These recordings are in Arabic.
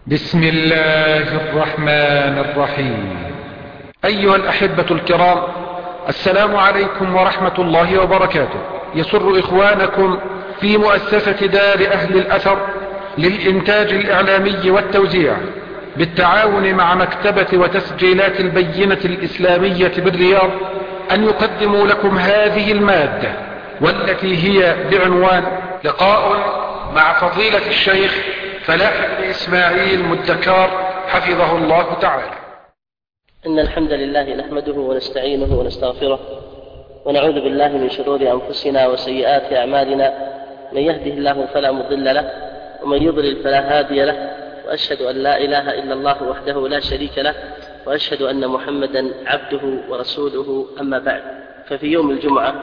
بسم الله الرحمن الرحيم. أيها الأحبة الكرام، السلام عليكم ورحمة الله وبركاته. يسر إخوانكم في مؤسسة دار أهل الأثر للإنتاج الإعلامي والتوزيع بالتعاون مع مكتبة وتسجيلات البينة الإسلامية بالرياض أن يقدموا لكم هذه المادة، والتي هي بعنوان لقاء مع فضيلة الشيخ فلاح بن إسماعيل مدكار حفظه الله تعالى. إن الحمد لله نحمده ونستعينه ونستغفره ونعوذ بالله من شرور أنفسنا وسيئات أعمالنا، من يهده الله فلا مضل له ومن يضلل فلا هادي له، وأشهد أن لا إله إلا الله وحده لا شريك له، وأشهد أن محمدا عبده ورسوله. أما بعد، ففي يوم الجمعة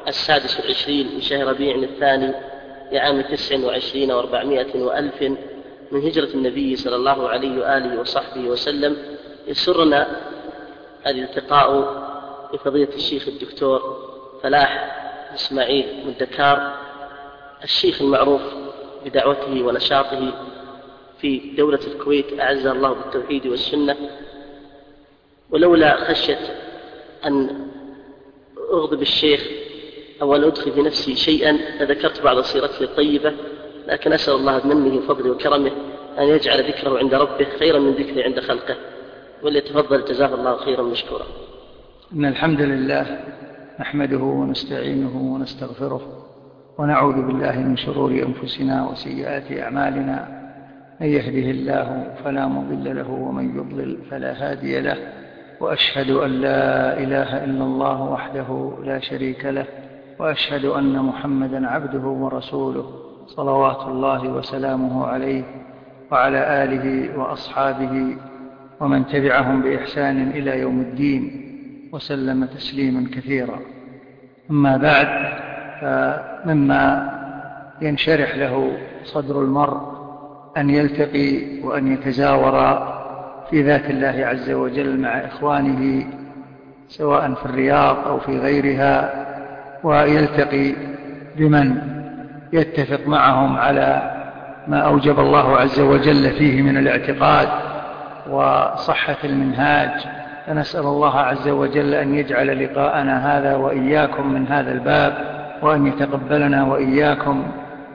26 من شهر ربيع الثاني لعام 29 و400 وألف من هجرة النبي صلى الله عليه وآله وصحبه وسلم، يسرنا الالتقاء بفضيلة الشيخ الدكتور فلاح إسماعيل مدكار، الشيخ المعروف بدعوته ونشاطه في دولة الكويت، أعزه الله بالتوحيد والسنة. ولولا خشية أن أغضب الشيخ أو أن أدخل بنفسي شيئا لذكرت بعض سيرته الطيبة، لكن أسأل الله بمنه وفضله وكرمه أن يجعل ذكره عند ربه خيرا من ذكره عند خلقه، وليتفضل جزاه الله خيرا مشكورا. إن الحمد لله نحمده ونستعينه ونستغفره ونعوذ بالله من شرور أنفسنا وسيئات أعمالنا، من يهده الله فلا مضل له ومن يضلل فلا هادي له، وأشهد أن لا إله إلا الله وحده لا شريك له، وأشهد أن محمدا عبده ورسوله صلوات الله وسلامه عليه وعلى آله وأصحابه ومن تبعهم بإحسان إلى يوم الدين وسلم تسليما كثيرا. أما بعد، فمما ينشرح له صدر المرء أن يلتقي وأن يتزاور في ذات الله عز وجل مع إخوانه سواء في الرياض أو في غيرها، ويلتقي بمن يتفق معهم على ما أوجب الله عز وجل فيه من الاعتقاد وصحة المنهاج. فنسأل الله عز وجل أن يجعل لقاءنا هذا وإياكم من هذا الباب، وأن يتقبلنا وإياكم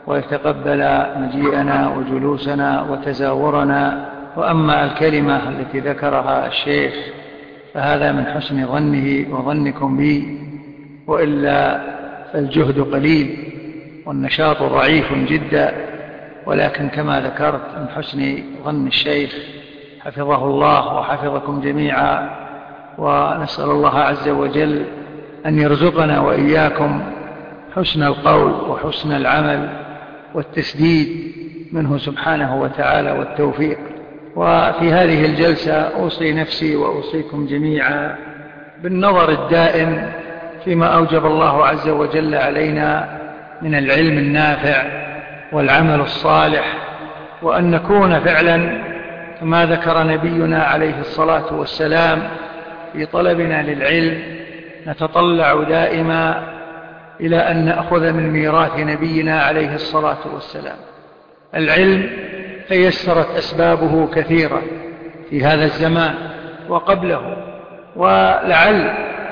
ويتقبل مجيئنا وجلوسنا وتزاورنا. وأما الكلمة التي ذكرها الشيخ فهذا من حسن ظنه وظنكم بي، وإلا فالجهد قليل والنشاط ضعيف جدا، ولكن كما ذكرت من حسن ظن الشيخ حفظه الله وحفظكم جميعا. ونسأل الله عز وجل أن يرزقنا وإياكم حسن القول وحسن العمل والتسديد منه سبحانه وتعالى والتوفيق. وفي هذه الجلسة أوصي نفسي وأوصيكم جميعا بالنظر الدائم فيما أوجب الله عز وجل علينا من العلم النافع والعمل الصالح، وأن نكون فعلا كما ذكر نبينا عليه الصلاة والسلام في طلبنا للعلم نتطلع دائما إلى أن نأخذ من ميراث نبينا عليه الصلاة والسلام. العلم تيسرت أسبابه كثيرة في هذا الزمان وقبله، ولعل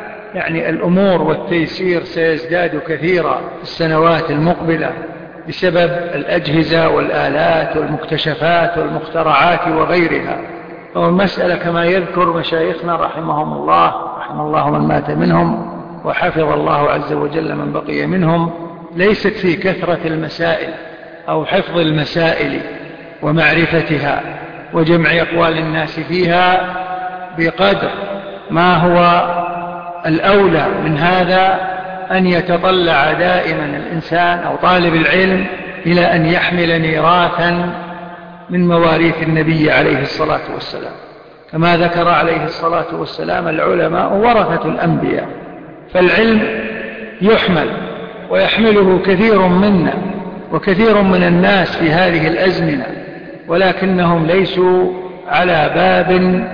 الأمور والتيسير سيزداد كثيرا في السنوات المقبلة بسبب الأجهزة والآلات والمكتشفات والمخترعات وغيرها. والمسألة كما يذكر مشايخنا رحمهم الله، رحم الله من مات منهم وحفظ الله عز وجل من بقي منهم، ليست في كثرة المسائل أو حفظ المسائل ومعرفتها وجمع أقوال الناس فيها، بقدر ما هو الأولى من هذا أن يتطلع دائما الإنسان أو طالب العلم إلى أن يحمل ميراثا من مواريث النبي عليه الصلاة والسلام. كما ذكر عليه الصلاة والسلام: العلماء ورثة الأنبياء. فالعلم يحمل ويحمله كثير منا وكثير من الناس في هذه الأزمنة، ولكنهم ليسوا على باب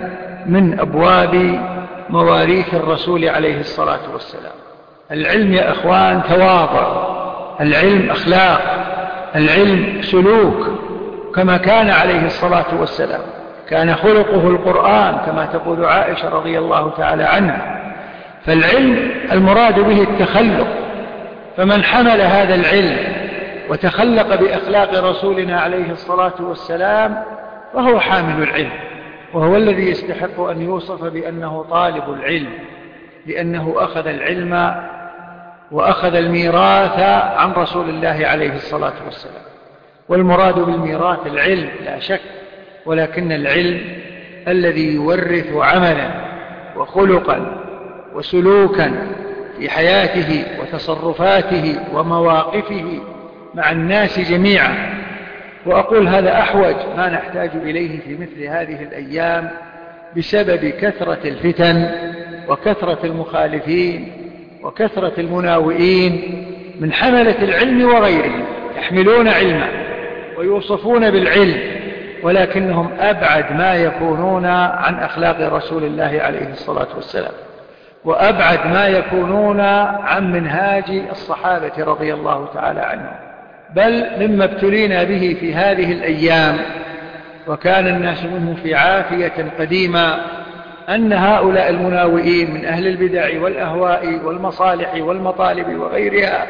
من أبواب مواريث الرسول عليه الصلاة والسلام. العلم يا أخوان تواضع، العلم أخلاق، العلم سلوك، كما كان عليه الصلاة والسلام، كان خلقه القرآن كما تقول عائشة رضي الله تعالى عنها. فالعلم المراد به التخلق، فمن حمل هذا العلم وتخلق بأخلاق رسولنا عليه الصلاة والسلام فهو حامل العلم، وهو الذي يستحق أن يوصف بأنه طالب العلم، لأنه أخذ العلم وأخذ الميراث عن رسول الله عليه الصلاة والسلام. والمراد بالميراث العلم لا شك، ولكن العلم الذي يورث عملا وخلقا وسلوكا في حياته وتصرفاته ومواقفه مع الناس جميعا. وأقول هذا أحوج ما نحتاج إليه في مثل هذه الأيام بسبب كثرة الفتن وكثرة المخالفين وكثرة المناوئين من حملة العلم وغيرهم، يحملون علما ويوصفون بالعلم ولكنهم أبعد ما يكونون عن أخلاق رسول الله عليه الصلاة والسلام، وأبعد ما يكونون عن منهاج الصحابة رضي الله تعالى عنهم. بل مما ابتلينا به في هذه الأيام وكان الناس منه في عافية قديمة أن هؤلاء المناوئين من أهل البدع والأهواء والمصالح والمطالب وغيرها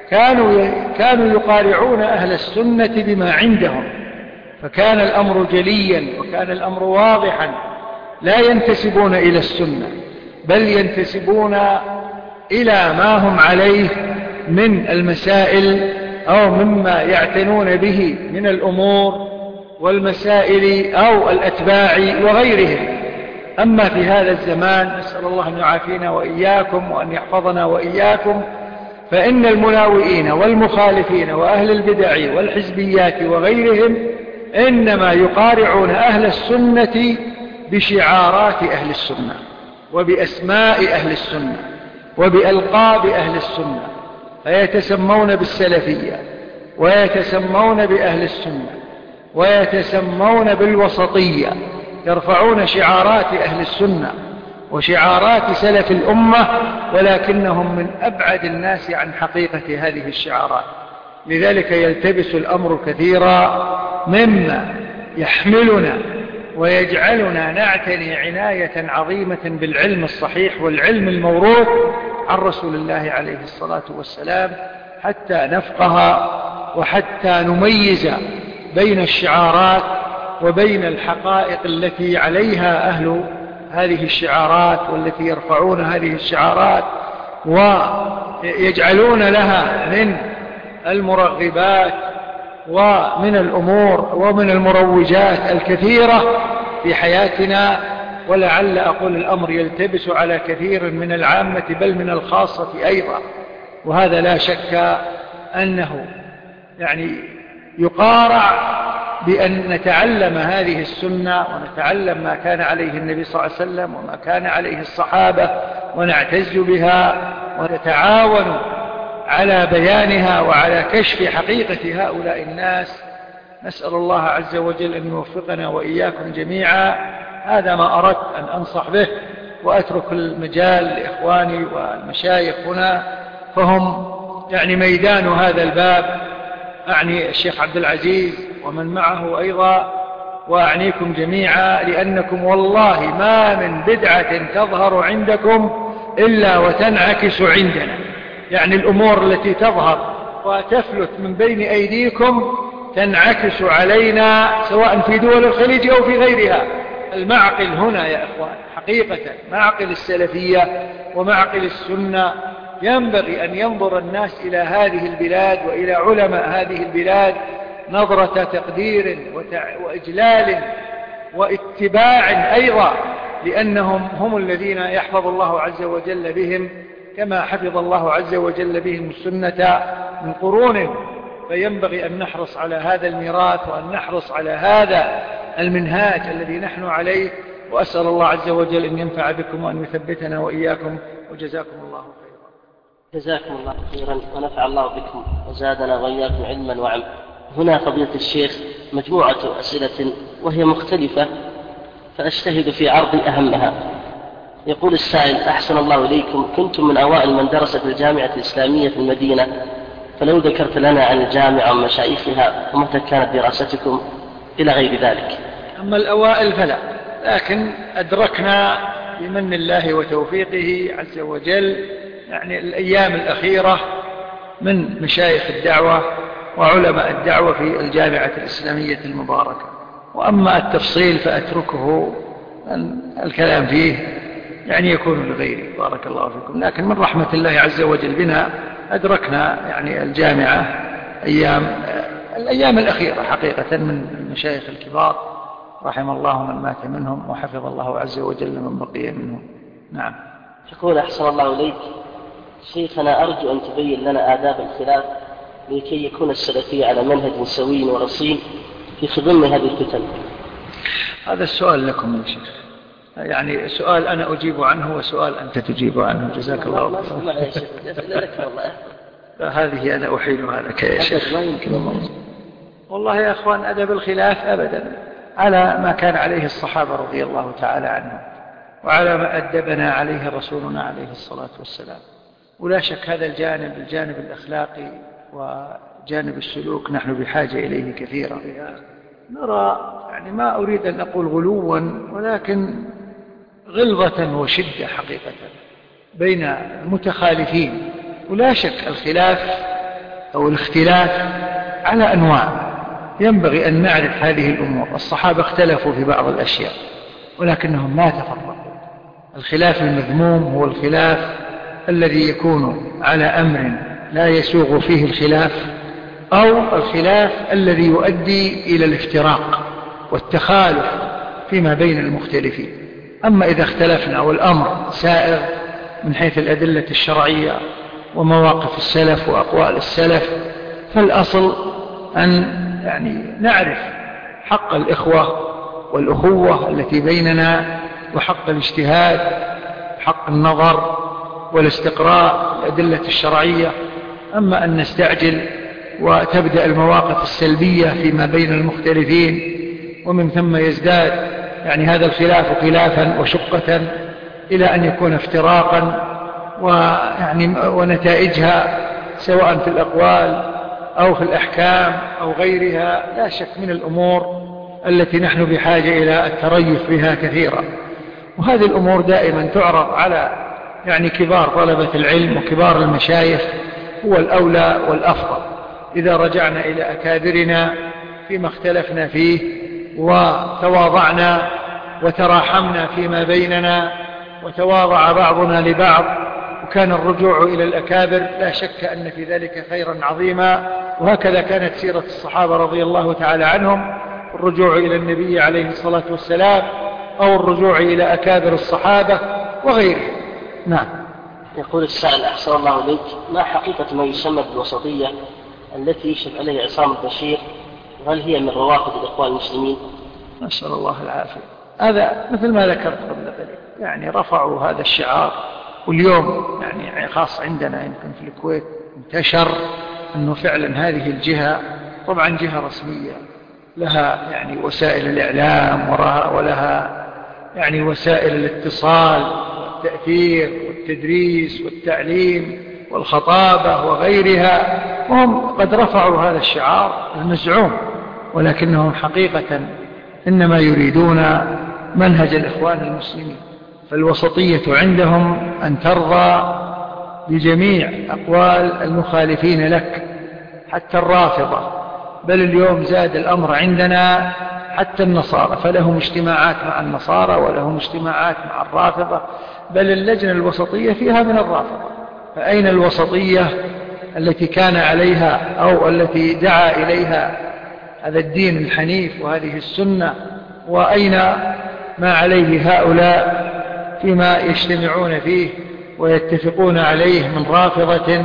كانوا يقارعون أهل السنة بما عندهم، فكان الأمر جليا وكان الأمر واضحا، لا ينتسبون إلى السنة بل ينتسبون إلى ما هم عليه من المسائل أو مما يعتنون به من الأمور والمسائل أو الأتباع وغيرهم. أما في هذا الزمان نسأل الله أن يعافينا وإياكم وأن يحفظنا وإياكم، فإن المناوئين والمخالفين وأهل البدع والحزبيات وغيرهم إنما يقارعون أهل السنة بشعارات أهل السنة وبأسماء أهل السنة وبألقاب أهل السنة، فيتسمون بالسلفية ويتسمون بأهل السنة ويتسمون بالوسطية، يرفعون شعارات أهل السنة وشعارات سلف الأمة، ولكنهم من أبعد الناس عن حقيقة هذه الشعارات. لذلك يلتبس الأمر كثيرا مما يحملنا ويجعلنا نعتني عناية عظيمة بالعلم الصحيح والعلم الموروث عن رسول الله عليه الصلاة والسلام، حتى نفقه وحتى نميز بين الشعارات وبين الحقائق التي عليها أهل هذه الشعارات والتي يرفعون هذه الشعارات ويجعلون لها من المرغبات ومن الأمور ومن المروجات الكثيرة في حياتنا. ولعل أقول الأمر يلتبس على كثير من العامة بل من الخاصة أيضا، وهذا لا شك أنه يقارع بأن نتعلم هذه السنة ونتعلم ما كان عليه النبي صلى الله عليه وسلم وما كان عليه الصحابة ونعتز بها ونتعاون على بيانها وعلى كشف حقيقة هؤلاء الناس. نسأل الله عز وجل أن يوفقنا وإياكم جميعا. هذا ما أردت أن أنصح به، وأترك المجال لإخواني والمشايخ هنا، فهم ميدان هذا الباب، أعني الشيخ عبد العزيز ومن معه أيضا، وأعنيكم جميعا، لأنكم والله ما من بدعة تظهر عندكم إلا وتنعكس عندنا. الأمور التي تظهر وتفلت من بين أيديكم تنعكس علينا سواء في دول الخليج أو في غيرها. المعقل هنا يا إخوان حقيقة معقل السلفية ومعقل السنة، ينبغي أن ينظر الناس إلى هذه البلاد وإلى علماء هذه البلاد نظرة تقدير وإجلال واتباع أيضا، لأنهم هم الذين يحفظ الله عز وجل بهم كما حفظ الله عز وجل بهم السنة من قرون. فينبغي أن نحرص على هذا الميراث وأن نحرص على هذا المنهاج الذي نحن عليه، وأسأل الله عز وجل أن ينفع بكم وأن يثبتنا وإياكم، وجزاكم الله خيرا. جزاكم الله خيرا ونفع الله بكم وزادنا وإياكم علما وعملا. هنا فضيلة الشيخ مجموعة أسئلة وهي مختلفة، فأجتهد في عرض أهمها. يقول السائل: أحسن الله إليكم، كنتم من أوائل من درست الجامعة الإسلامية في المدينة، فلو ذكرت لنا عن الجامعة ومشايخها ومتى كانت دراستكم إلى غير ذلك. أما الأوائل فلا، لكن أدركنا بمن الله وتوفيقه عز وجل يعني الأيام الأخيرة من مشايخ الدعوة وعلماء الدعوة في الجامعة الإسلامية المباركة. وأما التفصيل فأتركه الكلام فيه يعني يكون لغيره، بارك الله فيكم. لكن من رحمة الله عز وجل بنا أدركنا يعني الجامعة الأيام الأخيرة حقيقة من المشايخ الكبار رحم الله من مات منهم وحفظ الله عز وجل من بقي منهم. نعم. يقول أحسن الله إليك شيخنا، أرجو أن تبين لنا آداب الخلاف لكي يكون السلفي على منهج سوي ورصين في خضم هذه الفتن. هذا السؤال لكم يا شيخ، يعني سؤال أنا أجيب عنه وسؤال أنت تجيب عنه، جزاك الله خير. هذه أنا أحيلها لك يا شيخ. والله يا أخوان أدب الخلاف أبدا على ما كان عليه الصحابة رضي الله تعالى عنهم، وعلى ما أدبنا عليه رسولنا عليه الصلاة والسلام. ولا شك هذا الجانب الأخلاقي وجانب السلوك نحن بحاجة إليه كثيرا. نرى يعني ما أريد أن أقول غلوا، ولكن غلظة وشدة حقيقة بين المتخالفين. ولا شك الخلاف أو الاختلاف على أنواع، ينبغي أن نعرف هذه الأمور. الصحابة اختلفوا في بعض الأشياء ولكنهم ما تفرقوا. الخلاف المذموم هو الخلاف الذي يكون على أمر لا يسوغ فيه الخلاف، أو الخلاف الذي يؤدي إلى الافتراق والتخالف فيما بين المختلفين. أما إذا اختلفنا والأمر سائغ من حيث الأدلة الشرعية ومواقف السلف وأقوال السلف، فالأصل أن يعني نعرف حق الإخوة والأخوة التي بيننا وحق الاجتهاد، حق النظر والاستقراء الأدلة الشرعية. أما أن نستعجل وتبدأ المواقف السلبية فيما بين المختلفين ومن ثم يزداد يعني هذا الخلاف خلافا وشقة إلى أن يكون افتراقا ونتائجها سواء في الأقوال أو في الأحكام أو غيرها لا شك من الأمور التي نحن بحاجة إلى التريث بها كثيرا. وهذه الأمور دائما تعرض على يعني كبار طلبة العلم وكبار المشايخ، هو الأولى والأفضل إذا رجعنا إلى أكابرنا فيما اختلفنا فيه وتواضعنا وتراحمنا فيما بيننا وتواضع بعضنا لبعض، وكان الرجوع إلى الأكابر لا شك أن في ذلك خيرا عظيما. وهكذا كانت سيرة الصحابة رضي الله تعالى عنهم، الرجوع إلى النبي عليه الصلاة والسلام أو الرجوع إلى أكابر الصحابة وغيره. نعم. يقول السائل أحسن الله إليك، ما حقيقة ما يسمى بالوسطية التي يشرف عليه عصام البشير، وهل هي من روافض الإخوان المسلمين؟ نسأل الله العافية. هذا مثل ما ذكرت قبل ذلك، يعني رفعوا هذا الشعار، واليوم يعني خاص عندنا يمكن في الكويت انتشر أنه فعلا هذه الجهة طبعا جهة رسمية لها يعني وسائل الإعلام ولها يعني وسائل الاتصال والتأثير والتدريس والتعليم والخطابة وغيرها، وهم قد رفعوا هذا الشعار المزعوم، ولكنهم حقيقة إنما يريدون منهج الإخوان المسلمين. فالوسطية عندهم أن ترضى بجميع أقوال المخالفين لك حتى الرافضة، بل اليوم زاد الأمر عندنا حتى النصارى، فلهم اجتماعات مع النصارى ولهم اجتماعات مع الرافضة، بل اللجنة الوسطية فيها من الرافضة. فأين الوسطية التي كان عليها أو التي دعا إليها هذا الدين الحنيف وهذه السنة؟ وأين ما عليه هؤلاء فيما يجتمعون فيه ويتفقون عليه من رافضة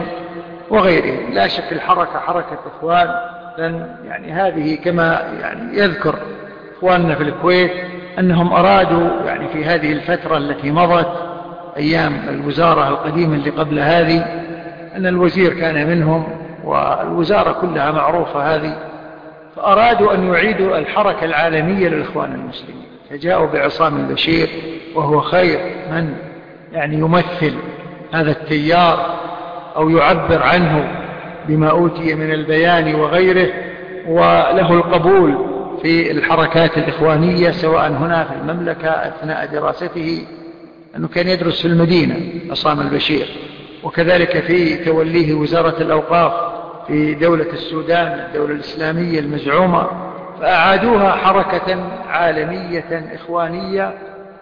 وغيره؟ لا شك الحركة حركة إخوان، لأن يعني هذه كما يعني يذكر إخواننا في الكويت أنهم أرادوا يعني في هذه الفترة التي مضت أيام الوزارة القديمة اللي قبل هذه، أن الوزير كان منهم والوزارة كلها معروفة هذه، فأرادوا أن يعيدوا الحركة العالمية للإخوان المسلمين، فجاءوا بعصام البشير وهو خير من يعني يمثل هذا التيار أو يعبر عنه بما أوتي من البيان وغيره، وله القبول في الحركات الإخوانية سواء هنا في المملكة أثناء دراسته، أنه كان يدرس في المدينة عصام البشير، وكذلك في توليه وزارة الأوقاف في دولة السودان الدولة الإسلامية المزعومة، فأعادوها حركة عالمية إخوانية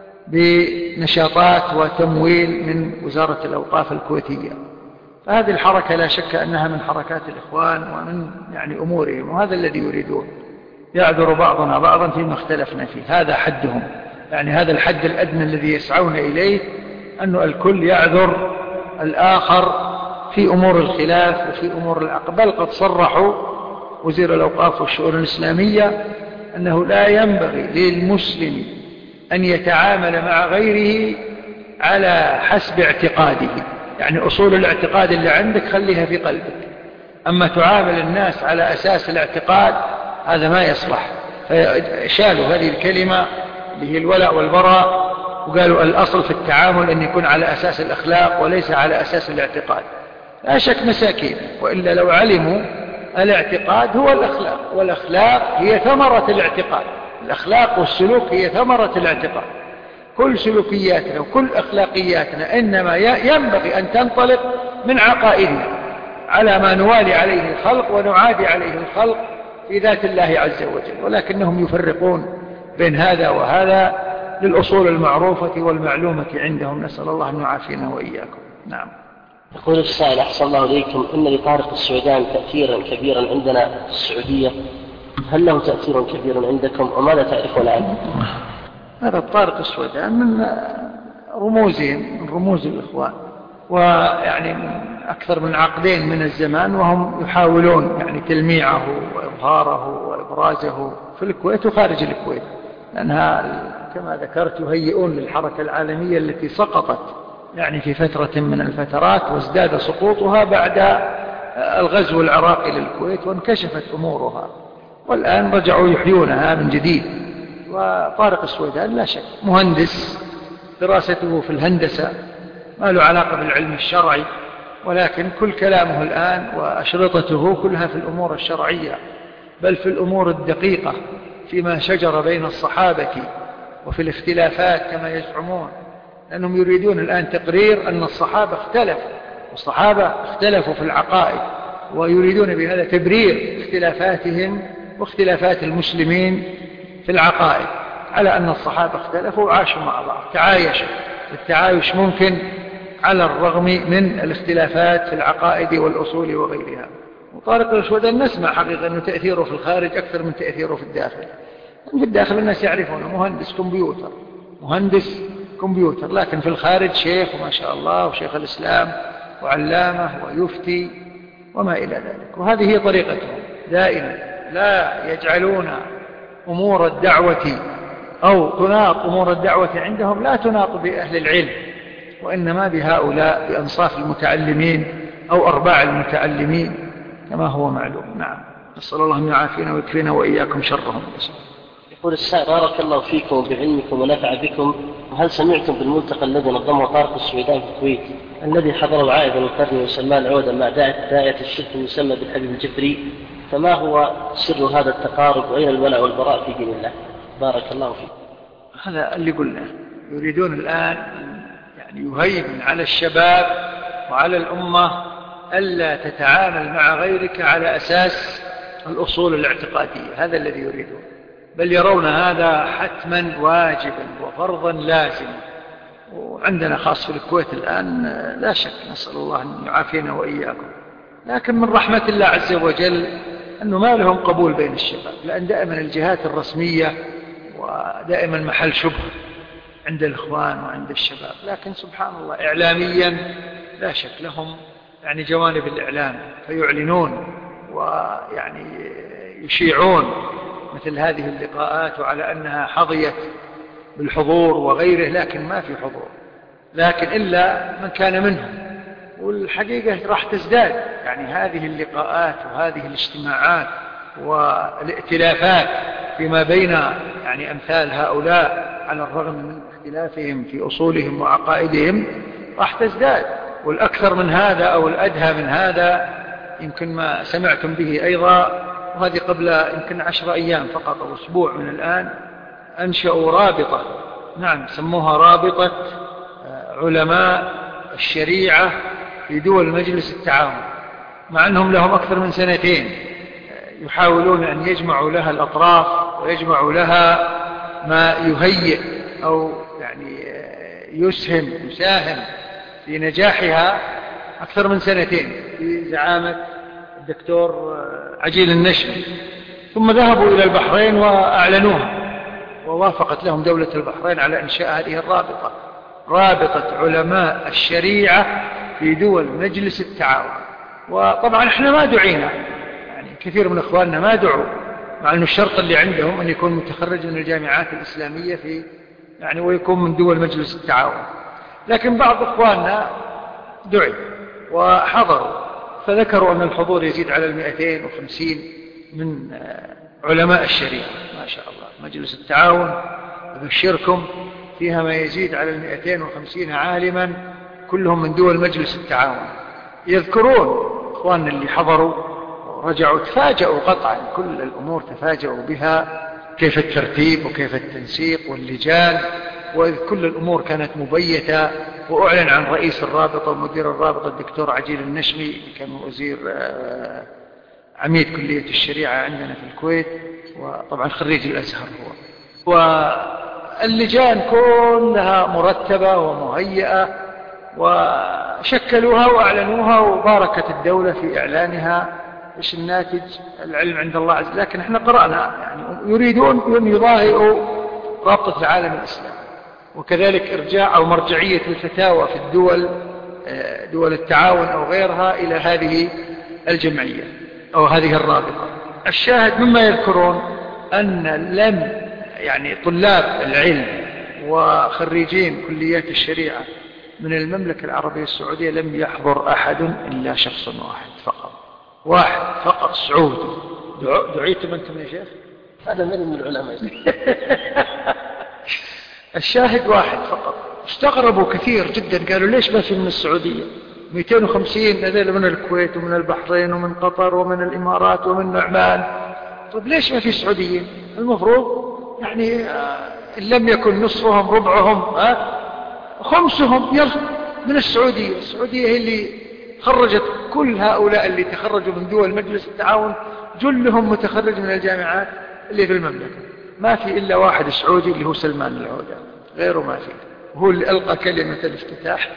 بنشاطات وتمويل من وزارة الأوقاف الكويتية. فهذه الحركة لا شك أنها من حركات الإخوان ومن أمورهم، وهذا الذي يريدون. يعذر بعضنا بعضا فيما اختلفنا فيه، هذا حدهم، هذا الحد الأدنى الذي يسعون إليه، أن الكل يعذر الآخر في أمور الخلاف وفي أمور العقد. بل قد صرحوا وزير الأوقاف والشؤون الإسلامية أنه لا ينبغي للمسلم أن يتعامل مع غيره على حسب اعتقاده، أصول الاعتقاد اللي عندك خليها في قلبك، أما تعامل الناس على أساس الاعتقاد هذا ما يصلح. فشالوا هذه الكلمة اللي هي الولاء والبراء، وقالوا الأصل في التعامل أن يكون على أساس الأخلاق وليس على أساس الاعتقاد. لا شك مساكين، وإلا لو علموا الاعتقاد هو الأخلاق، والأخلاق هي ثمرة الاعتقاد، الأخلاق والسلوك هي ثمرة الاعتقاد. كل سلوكياتنا وكل أخلاقياتنا إنما ينبغي أن تنطلق من عقائدنا على ما نوالي عليه الخلق ونعادي عليه الخلق في ذات الله عز وجل، ولكنهم يفرقون بين هذا وهذا للأصول المعروفة والمعلومة عندهم. نسأل الله أن يعافينا وإياكم. نعم. يقول السائل أحسن الله إليكم: إن لطارق السويدان تأثيرا كبيرا عندنا في السعودية، هل له تأثير كبير عندكم وماذا تعرفون عنه؟ هذا طارق السويدان من رموزهم، من رموز الإخوان، من أكثر من عقدين من الزمان وهم يحاولون تلميعه وإظهاره وإبرازه في الكويت وخارج الكويت، لأنها كما ذكرت يهيئون للحركة العالمية التي سقطت في فترة من الفترات، وازداد سقوطها بعد الغزو العراقي للكويت وانكشفت أمورها، والآن رجعوا يحيونها من جديد. وطارق السويدان لا شك مهندس، دراسته في الهندسة، ما له علاقة بالعلم الشرعي، ولكن كل كلامه الآن وأشرطته كلها في الأمور الشرعية، بل في الأمور الدقيقة فيما شجر بين الصحابة وفي الاختلافات كما يزعمون، لأنهم يريدون الآن تقرير أن الصحابة اختلفوا في العقائد، ويريدون بهذا تبرير اختلافاتهم واختلافات المسلمين في العقائد، على أن الصحابة اختلفوا وعاشوا مع بعض، تعايشوا. التعايش ممكن على الرغم من الاختلافات في العقائد والأصول وغيرها. وطارق السويدان نسمع حقيقة أنه تأثيره في الخارج أكثر من تأثيره في الداخل. في الداخل الناس يعرفونه مهندس كمبيوتر، لكن في الخارج شيخ وما شاء الله، وشيخ الإسلام وعلامة ويفتي وما إلى ذلك. وهذه هي طريقتهم دائما، لا يجعلون أمور الدعوة أو تناط أمور الدعوة عندهم لا تناط بأهل العلم، وإنما بهؤلاء بأنصاف المتعلمين أو أرباع المتعلمين كما هو معلوم. نعم. نسأل الله أن يعافينا ويكفينا وإياكم شرهم. يقول السائل: بارك الله فيكم وبعلمكم ونفع بكم، هل سمعتم بالملتقى الذي نظمه طارق السويدان في الكويت الذي حضره عائد القرني وسلمان عودة مع داعية الشرك المسمى بالحبيب الجفري؟ فما هو سر هذا التقارب وأين الولاء والبراء في دين الله؟ بارك الله فيكم. هذا اللي قلنا، يريدون الآن يهيمن على الشباب وعلى الأمة ألا تتعامل مع غيرك على أساس الأصول الاعتقادية، هذا الذي يريدون، بل يرون هذا حتما واجبا وفرضا لازما. وعندنا خاص في الكويت الآن لا شك، نسأل الله أن يعافينا وإياكم، لكن من رحمة الله عز وجل أنه ما لهم قبول بين الشباب، لأن دائما الجهات الرسمية ودائما محل شبه عند الإخوان وعند الشباب، لكن سبحان الله إعلاميا لا شك لهم جوانب الإعلام، فيعلنون يشيعون مثل هذه اللقاءات وعلى أنها حظيت بالحضور وغيره، لكن ما في حضور، لكن إلا من كان منهم. والحقيقة راح تزداد هذه اللقاءات وهذه الاجتماعات والائتلافات فيما بين أمثال هؤلاء على الرغم من اختلافهم في أصولهم وعقائدهم راح تزداد. والأكثر من هذا أو الأدهى من هذا يمكن ما سمعتم به أيضا، وهذه قبل يمكن 10 أيام فقط أو أسبوع من الآن، أنشأوا رابطة، نعم سموها رابطة علماء الشريعة في دول مجلس التعاون، مع أنهم لهم أكثر من 2 سنين يحاولون أن يجمعوا لها الأطراف ويجمعوا لها ما يهيئ أو يعني يساهم في نجاحها أكثر من 2 سنين في زعامة الدكتور عجيل النشمي. ثم ذهبوا إلى البحرين وأعلنوها، ووافقت لهم دولة البحرين على إنشاء هذه الرابطة، رابطة علماء الشريعة في دول مجلس التعاون. وطبعا احنا ما دعينا، يعني كثير من اخواننا ما دعوا، مع انه الشرط اللي عندهم ان يكون متخرج من الجامعات الاسلاميه في يعني ويكون من دول مجلس التعاون، لكن بعض اخواننا دعي وحضروا، فذكروا ان الحضور يزيد على 250 من علماء الشريعه. ما شاء الله مجلس التعاون ابشركم فيها ما يزيد على 250 عالما كلهم من دول مجلس التعاون. يذكرون اخواننا اللي حضروا ورجعوا تفاجأوا قطعا، كل الامور تفاجأوا بها، كيف الترتيب وكيف التنسيق واللجان، وكل الامور كانت مبيتة. واعلن عن رئيس الرابطة ومدير الرابطة الدكتور عجيل النشمي، كان وزير عميد كلية الشريعة عندنا في الكويت، وطبعا خريج الازهر هو. واللجان كلها مرتبة ومهيئة، وشكلوها وأعلنوها، وباركت الدولة في إعلانها. إيش الناتج؟ العلم عند الله عز وجل. لكن احنا قرأنا يعني يريدون أن يضاهئوا رابطة العالم الإسلامي، وكذلك إرجاع أو مرجعية الفتاوى في الدول دول التعاون أو غيرها إلى هذه الجمعية أو هذه الرابطة. الشاهد مما يذكرون أن لم يعني طلاب العلم وخريجين كليات الشريعة من المملكة العربية السعودية لم يحضر أحد إلا شخص واحد فقط سعودي. دعيتم أنتم يا شيخ؟ هذا من العلماء. الشاهد واحد فقط. استغربوا كثير جدا، قالوا ليش ما في من السعودية؟ 250 هذول من الكويت ومن البحرين ومن قطر ومن الإمارات ومن عمان، طيب ليش ما في سعوديين؟ المفروض يعني إن لم يكن نصفهم ربعهم خمسهم يلا من السعودية. السعودية هي اللي خرجت كل هؤلاء اللي تخرجوا من دول مجلس التعاون، جلهم متخرج من الجامعات اللي في المملكة. ما في إلا واحد سعودي اللي هو سلمان العودة، غيره ما في، هو اللي ألقى كلمة الافتتاح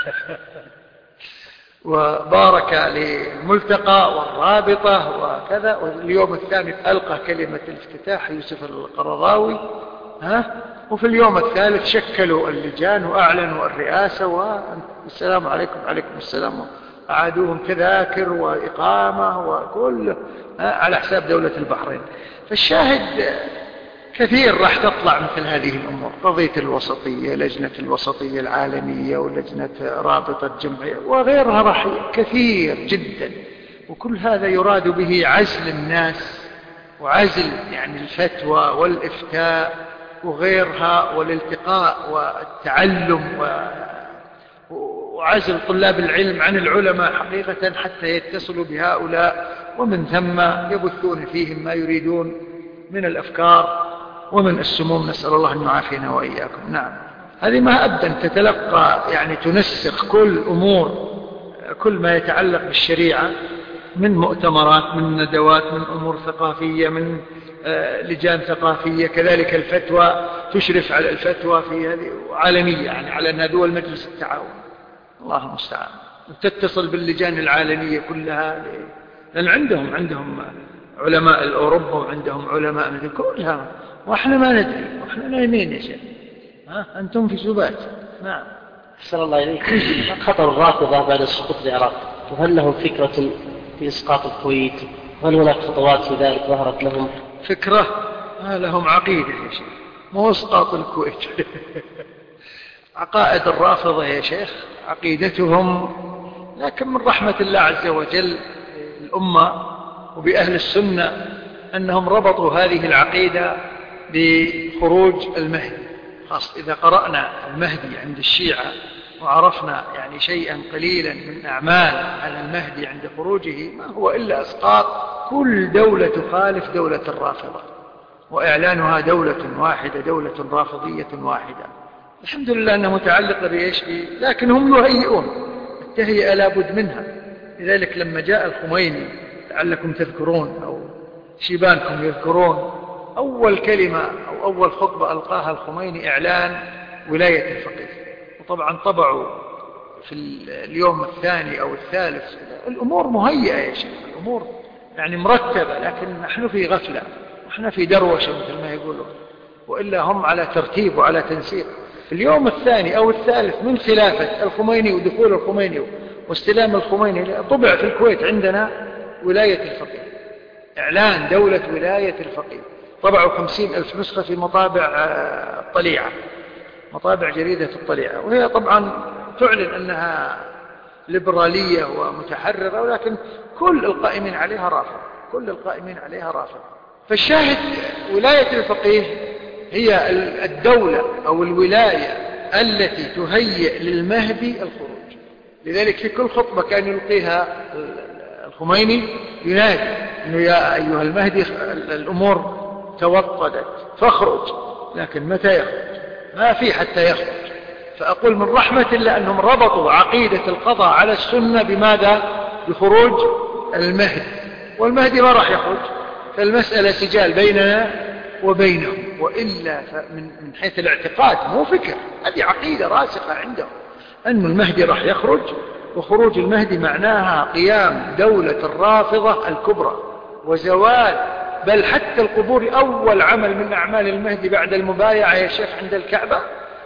وبارك للملتقى والرابطة وكذا. واليوم الثاني ألقى كلمة الافتتاح يوسف القرضاوي، وفي اليوم الثالث شكلوا اللجان وأعلنوا الرئاسة والسلام عليكم. عليكم السلام. أعادوهم تذاكر وإقامة وكل على حساب دولة البحرين. فالشاهد كثير راح تطلع مثل هذه الأمور، قضية الوسطية، لجنة الوسطية العالمية ولجنة رابطة جمعية وغيرها، راح كثير جدا. وكل هذا يراد به عزل الناس وعزل يعني الفتوى والإفتاء وغيرها والالتقاء والتعلم وعزل طلاب العلم عن العلماء حقيقة حتى يتصلوا بهؤلاء، ومن ثم يبثون فيهم ما يريدون من الأفكار ومن السموم. نسأل الله أن يعافينا وإياكم. نعم، هذه ما أبدا تتلقى يعني تنسق كل أمور، كل ما يتعلق بالشريعة من مؤتمرات، من ندوات، من أمور ثقافية، من لجان ثقافية، كذلك الفتوى تشرف على الفتوى في هذه عالمية يعني على أنها دول مجلس التعاون. الله المستعان. تتصل باللجان العالمية كلها، لأن عندهم علماء الأوروبا وعندهم علماء من كلها، وإحنا ما ندري، وإحنا نايمين يا شيخ. أنتم في سبات. نعم. أحسن الله إليك. خطر الرافضة بعد سقوط العراق، وهل لهم فكرة في إسقاط الكويت؟ هل هناك خطوات في ذلك ظهرت لهم؟ فكرة؟ لهم عقيدة يا شيخ، مو إسقاط الكويت. عقائد الرافضة يا شيخ عقيدتهم، لكن من رحمة الله عز وجل الأمة وبأهل السنة أنهم ربطوا هذه العقيدة بخروج المهدي. خاصة إذا قرأنا المهدي عند الشيعة وعرفنا يعني شيئا قليلا من أعمال على المهدي عند خروجه، ما هو إلا إسقاط كل دولة تخالف دولة الرافضة، وإعلانها دولة واحدة، دولة رافضية واحدة. الحمد لله أنها متعلقة بإيش؟ لكن هم يهيئون، التهيئة لابد منها. لذلك لما جاء الخميني، لعلكم تذكرون أو شيبانكم يذكرون، أول كلمة أو أول خطبة ألقاها الخميني إعلان ولاية الفقيه. وطبعا طبعوا في اليوم الثاني أو الثالث. الأمور مهيئة يا شيخ، الأمور يعني مرتبة، لكن نحن في غفلة، نحن في دروشة مثل ما يقولون، وإلا هم على ترتيب وعلى تنسيق. في اليوم الثاني أو الثالث من خلافة الخميني ودخول الخميني واستلام الخميني، طبع في الكويت عندنا ولاية الفقيه، إعلان دولة ولاية الفقيه. طبعوا 50,000 نسخة في مطابع الطليعة، مطابع جريدة الطليعة، وهي طبعا تعلن أنها ليبرالية ومتحررة، ولكن كل القائمين عليها رافض، كل القائمين عليها رافض. فالشاهد ولاية الفقيه هي الدولة أو الولاية التي تهيئ للمهدي الخروج. لذلك في كل خطبة كان يلقيها الخميني ينادي أنه يا أيها المهدي الأمور توطدت فاخرج، لكن متى يخرج؟ ما في حتى يخرج. فأقول من رحمة الله أنهم ربطوا عقيدة القضاء على السنة بماذا؟ بخروج المهدي، والمهدي ما راح يخرج، فالمسألة سجال بيننا وبينهم. وإلا من حيث الاعتقاد مو فكر، هذه عقيدة راسخة عندهم أن المهدي راح يخرج، وخروج المهدي معناها قيام دولة الرافضة الكبرى وزوال، بل حتى القبور أول عمل من أعمال المهدي بعد المبايعة يا شيخ عند الكعبة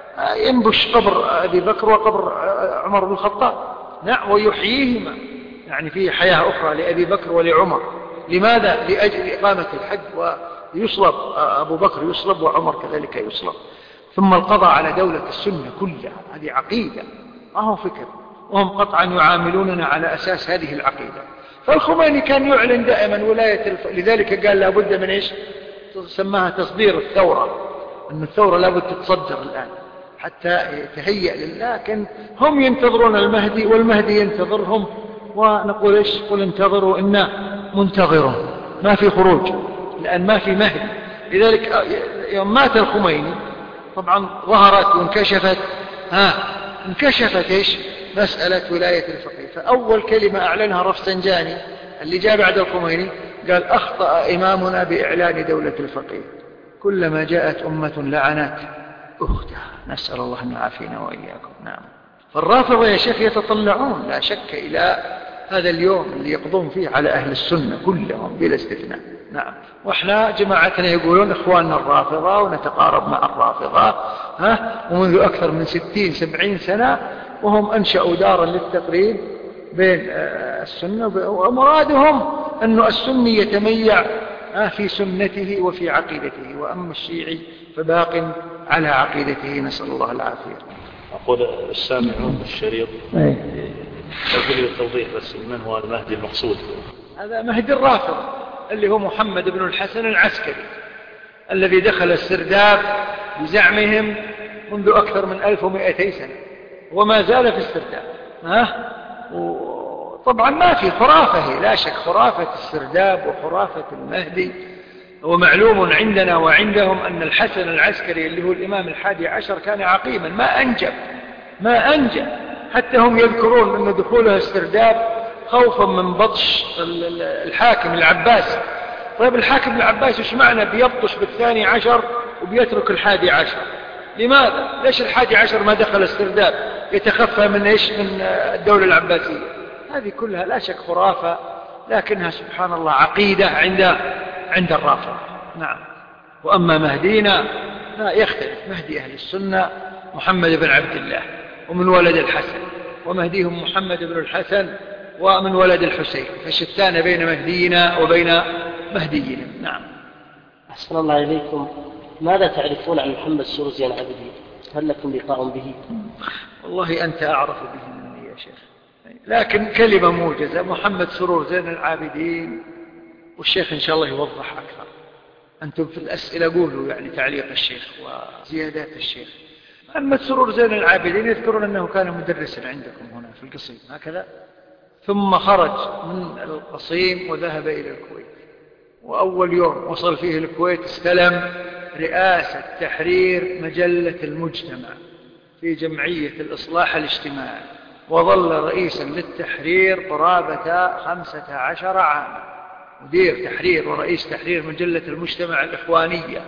ينبش قبر أبي بكر وقبر عمر بن الخطاب، نعم، ويحييهما، يعني فيه حياة أخرى لأبي بكر ولعمر. لماذا؟ لأجل إقامة الحج، ويصلب أبو بكر يصلب وعمر كذلك يصلب. ثم القضاء على دولة السنة كلها، هذه عقيدة ما هو فكر، وهم قطعا يعاملوننا على أساس هذه العقيدة. فالخميني كان يعلن دائما ولاية لذلك قال لابد من إيش؟ سماها تصدير الثورة، أن الثورة لابد تتصدر الآن حتى يتهيأ لكن هم ينتظرون المهدي والمهدي ينتظرهم، ونقول إيش؟ قل انتظروا إنا منتظرون. ما في خروج لأن ما في مهدي. لذلك يوم مات الخميني طبعا ظهرت وانكشفت انكشفت إيش؟ مسألة ولاية الفقيه. فأول كلمة أعلنها رفسنجاني اللي جاء بعد الخميني قال أخطأ إمامنا بإعلان دولة الفقيه، كلما جاءت أمة لعنت أختها، نسأل الله أن يعافينا وإياكم. نعم، فالرافضة يا شيخ يتطلعون لا شك إلى هذا اليوم اللي يقضون فيه على أهل السنة كلهم بلا استثناء. نعم، وإحنا جماعتنا يقولون إخواننا الرافضة ونتقارب مع الرافضة ومنذ أكثر من 60-70 سنة، وهم أنشأوا دارا للتقريب بين السنة، ومرادهم أن السني يتميع في سنته وفي عقيدته، وأما الشيعي فباق على عقيدته، نسأل الله العافية. أقول السامعون الشريط أجل التوضيح بس من هو المهدي المقصود؟ هذا مهدي الرافض اللي هو محمد بن الحسن العسكري الذي دخل السرداب بزعمهم منذ أكثر من 1200 سنة وما زال في السرداب. وطبعا ما في خرافة، لا شك خرافة السرداب وخرافة المهدي. ومعلوم عندنا وعندهم أن الحسن العسكري اللي هو الإمام 11 كان عقيما ما أنجب حتى هم يذكرون أن دخوله السرداب خوفا من بطش الحاكم العباسي. طيب الحاكم العباسي ايش معنى بيبطش بال12 وبيترك ال11؟ لماذا؟ ليش ال11 ما دخل السرداب يتخفى من إيش؟ من الدولة العباسية. هذه كلها لا شك خرافة، لكنها سبحان الله عقيدة عند الرافضة. نعم. وأما مهدينا لا يختلف، مهدي أهل السنة محمد بن عبد الله ومن ولد الحسن، ومهديهم محمد بن الحسن ومن ولد الحسين، فشتان بين مهدينا وبين مهدينا. نعم. أحسن الله إليكم، ماذا تعرفون عن محمد سرور زين العابدين؟ هل لكم لقاء به؟ والله أنت أعرف به مني يا شيخ، لكن كلمة موجزة: محمد سرور زين العابدين، والشيخ إن شاء الله يوضح أكثر. أنتم في الأسئلة قولوا يعني تعليق الشيخ وزيادات الشيخ. محمد سرور زين العابدين يذكرون أنه كان مدرسا عندكم هنا في القصيم هكذا، ثم خرج من القصيم وذهب إلى الكويت، وأول يوم وصل فيه الكويت استلم رئاسة تحرير مجلة المجتمع في جمعية الإصلاح الاجتماعي، وظل رئيسا للتحرير قرابة 15 عاما، مدير تحرير ورئيس تحرير مجلة المجتمع الإخوانية.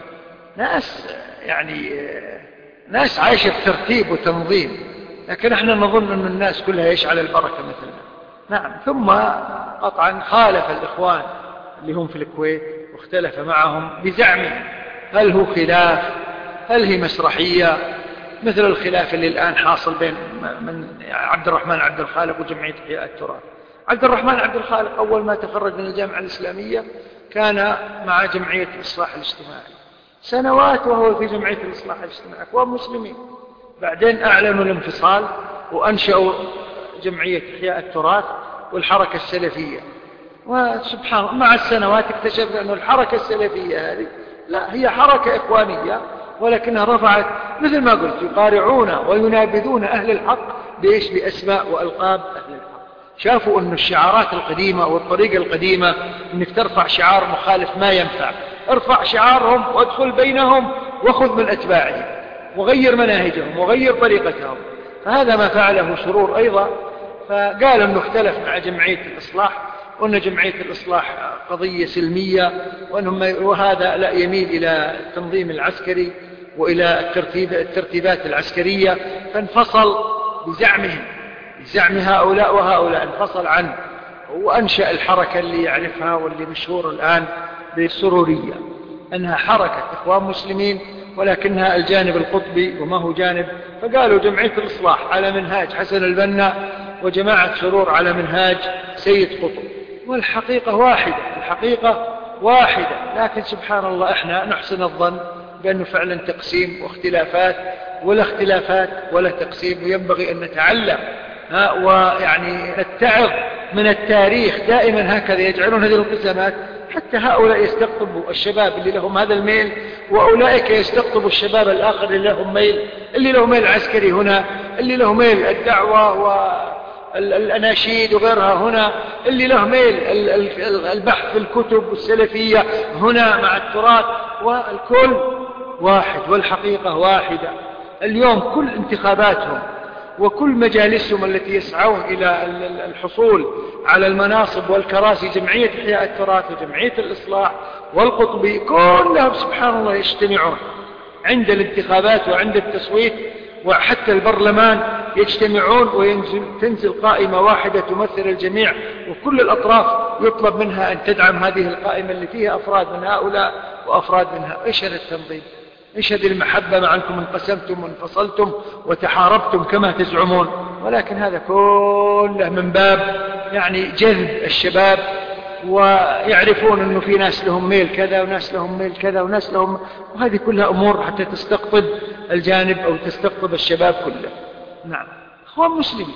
ناس عايشة بترتيب وتنظيم، لكن احنا نظن أن الناس كلها يعيش على البركة مثلنا. نعم. ثم قطعا خالف الإخوان اللي هم في الكويت واختلف معهم بزعمه، هل هو خلاف، هل هي مسرحية، مثل الخلاف اللي الآن حاصل بين عبد الرحمن عبد الخالق وجمعية إحياء التراث. عبد الرحمن عبد الخالق أول ما تخرج من الجامعة الإسلامية كان مع جمعية الإصلاح الاجتماعي سنوات، وهو في جمعية الإصلاح الاجتماعي أخوان مسلمين. بعدين أعلنوا الانفصال وأنشأوا جمعية إحياء التراث والحركة السلفية. وسبحان الله مع السنوات اكتشفنا أن الحركة السلفية هذه لا، هي حركة إخوانية، ولكنها رفعت مثل ما قلت يقارعون وينابذون أهل الحق بأسماء وألقاب أهل الحق. شافوا أن الشعارات القديمة والطريقة القديمة أنك ترفع شعار مخالف ما ينفع، ارفع شعارهم وادخل بينهم وخذ من أتباعهم وغير مناهجهم وغير طريقتهم. فهذا ما فعله سرور أيضا، فقال أنه اختلف مع جمعية الإصلاح، وأن جمعية الإصلاح قضية سلمية، وهذا لا يميل إلى التنظيم العسكري وإلى الترتيبات العسكرية، فانفصل بزعم هؤلاء وهؤلاء، انفصل عنه وأنشأ الحركة اللي يعرفها واللي مشهور الآن بالسرورية، أنها حركة إخوان مسلمين ولكنها الجانب القطبي وما هو جانب. فقالوا جمعية الإصلاح على منهاج حسن البنا، وجماعة سرور على منهاج سيد قطب، والحقيقة واحدة. لكن سبحان الله احنا نحسن الظن بأنه فعلا تقسيم واختلافات، ولا اختلافات ولا تقسيم، وينبغي أن نتعلم ويعني نتعظ من التاريخ. دائما هكذا يجعلون هذه الانقسامات حتى هؤلاء يستقطبوا الشباب اللي لهم هذا الميل، وأولئك يستقطبوا الشباب الآخر اللي لهم ميل عسكري هنا، اللي له ميل الدعوة والأناشيد وغيرها هنا، اللي له ميل البحث في الكتب والسلفية هنا مع التراث، والكل واحد والحقيقة واحدة. اليوم كل انتخاباتهم وكل مجالسهم التي يسعون إلى الحصول على المناصب والكراسي، جمعية إحياء التراث وجمعية الإصلاح والقطبي كلهم سبحان الله يجتمعون عند الانتخابات وعند التصويت، وحتى البرلمان يجتمعون وتنزل قائمة واحدة تمثل الجميع، وكل الأطراف يطلب منها أن تدعم هذه القائمة اللي فيها أفراد من هؤلاء وأفراد منها. إيش هذا التنظيم؟ إيش هذه المحبة مع أنكم انقسمتم وانفصلتم وتحاربتم كما تزعمون؟ ولكن هذا كله من باب يعني جذب الشباب، ويعرفون أنه في ناس لهم ميل كذا وناس لهم ميل كذا وناس لهم، وهذه كلها أمور حتى تستقطب الجانب أو تستقطب الشباب كله. نعم، إخوان مسلمين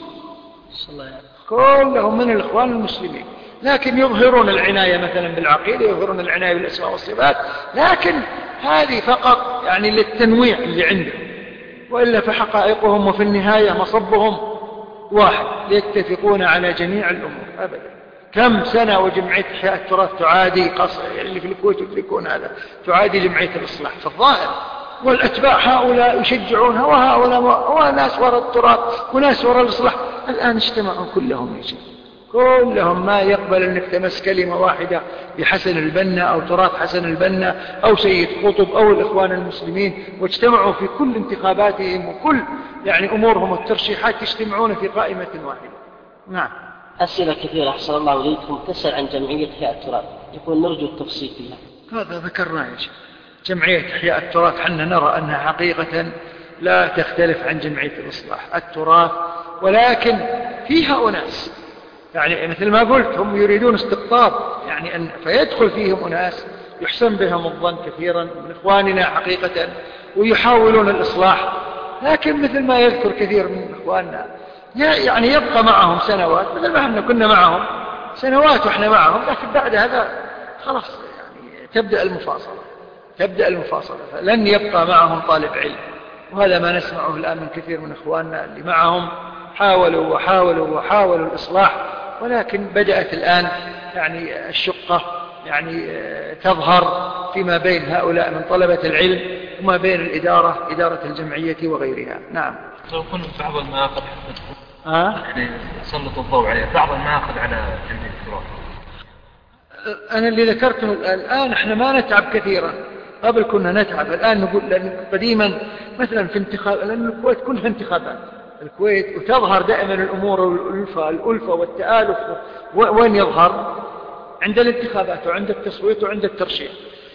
كلهم من الإخوان المسلمين، لكن يظهرون العناية مثلا بالعقيدة، يظهرون العناية بالأسماء والصفات، لكن هذه فقط يعني للتنويع اللي عندهم، وإلا فحقائقهم وفي النهاية مصبهم واحد، يتفقون على جميع الأمور أبدا. كم سنة وجمعية إحياء التراث تعادي اللي في الكويت يدركون هذا، تعادي جمعية الإصلاح في الظاهر، والأتباع هؤلاء يشجعونها، وهؤلاء ناس وراء التراث وناس وراء الإصلاح. الآن اجتمعوا كلهم ما يقبل أنك تمس كلمة واحدة بحسن البنا أو تراث حسن البنا أو سيد قطب أو الإخوان المسلمين، واجتمعوا في كل انتخاباتهم وكل يعني أمورهم والترشيحات يجتمعون في قائمة واحدة. نعم. أسئلة كثيرة أحسن الله إليكم تسأل عن جمعية إحياء التراث، يقول نرجو التفصيل فيها. هذا ذكرناه يا شيخ. جمعية إحياء التراث حنا نرى أنها حقيقة لا تختلف عن جمعية الإصلاح التراث، ولكن فيها أناس يعني مثل ما قلت هم يريدون استقطاب يعني فيدخل فيهم أناس يحسن بهم الظن كثيرا من إخواننا حقيقة ويحاولون الإصلاح، لكن مثل ما يذكر كثير من إخواننا يعني يبقى معهم سنوات، مثل ما احنا كنا معهم سنوات وإحنا معهم، لكن بعد هذا خلاص يعني تبدأ المفاصلة فلن يبقى معهم طالب علم. وهذا ما نسمعه الآن من كثير من إخواننا اللي معهم حاولوا الإصلاح، ولكن بدأت الآن يعني الشقة يعني تظهر فيما بين هؤلاء من طلبة العلم وما بين الإدارة، إدارة الجمعية وغيرها. نعم. لو كنا بعض المآخذ يعني سلط الضوء عليه، بعض المآخذ على جمعية التراث. أنا اللي ذكرته الآن إحنا ما نتعب كثيرا، قبل كنا نتعب، الآن نقول لأن قديما مثلا في انتخاب، لأن الكويت كلها انتخابات، الكويت وتظهر دائما الأمور الألفة والتآلف، وين يظهر؟ عند الانتخابات وعند التصويت وعند الترشيح.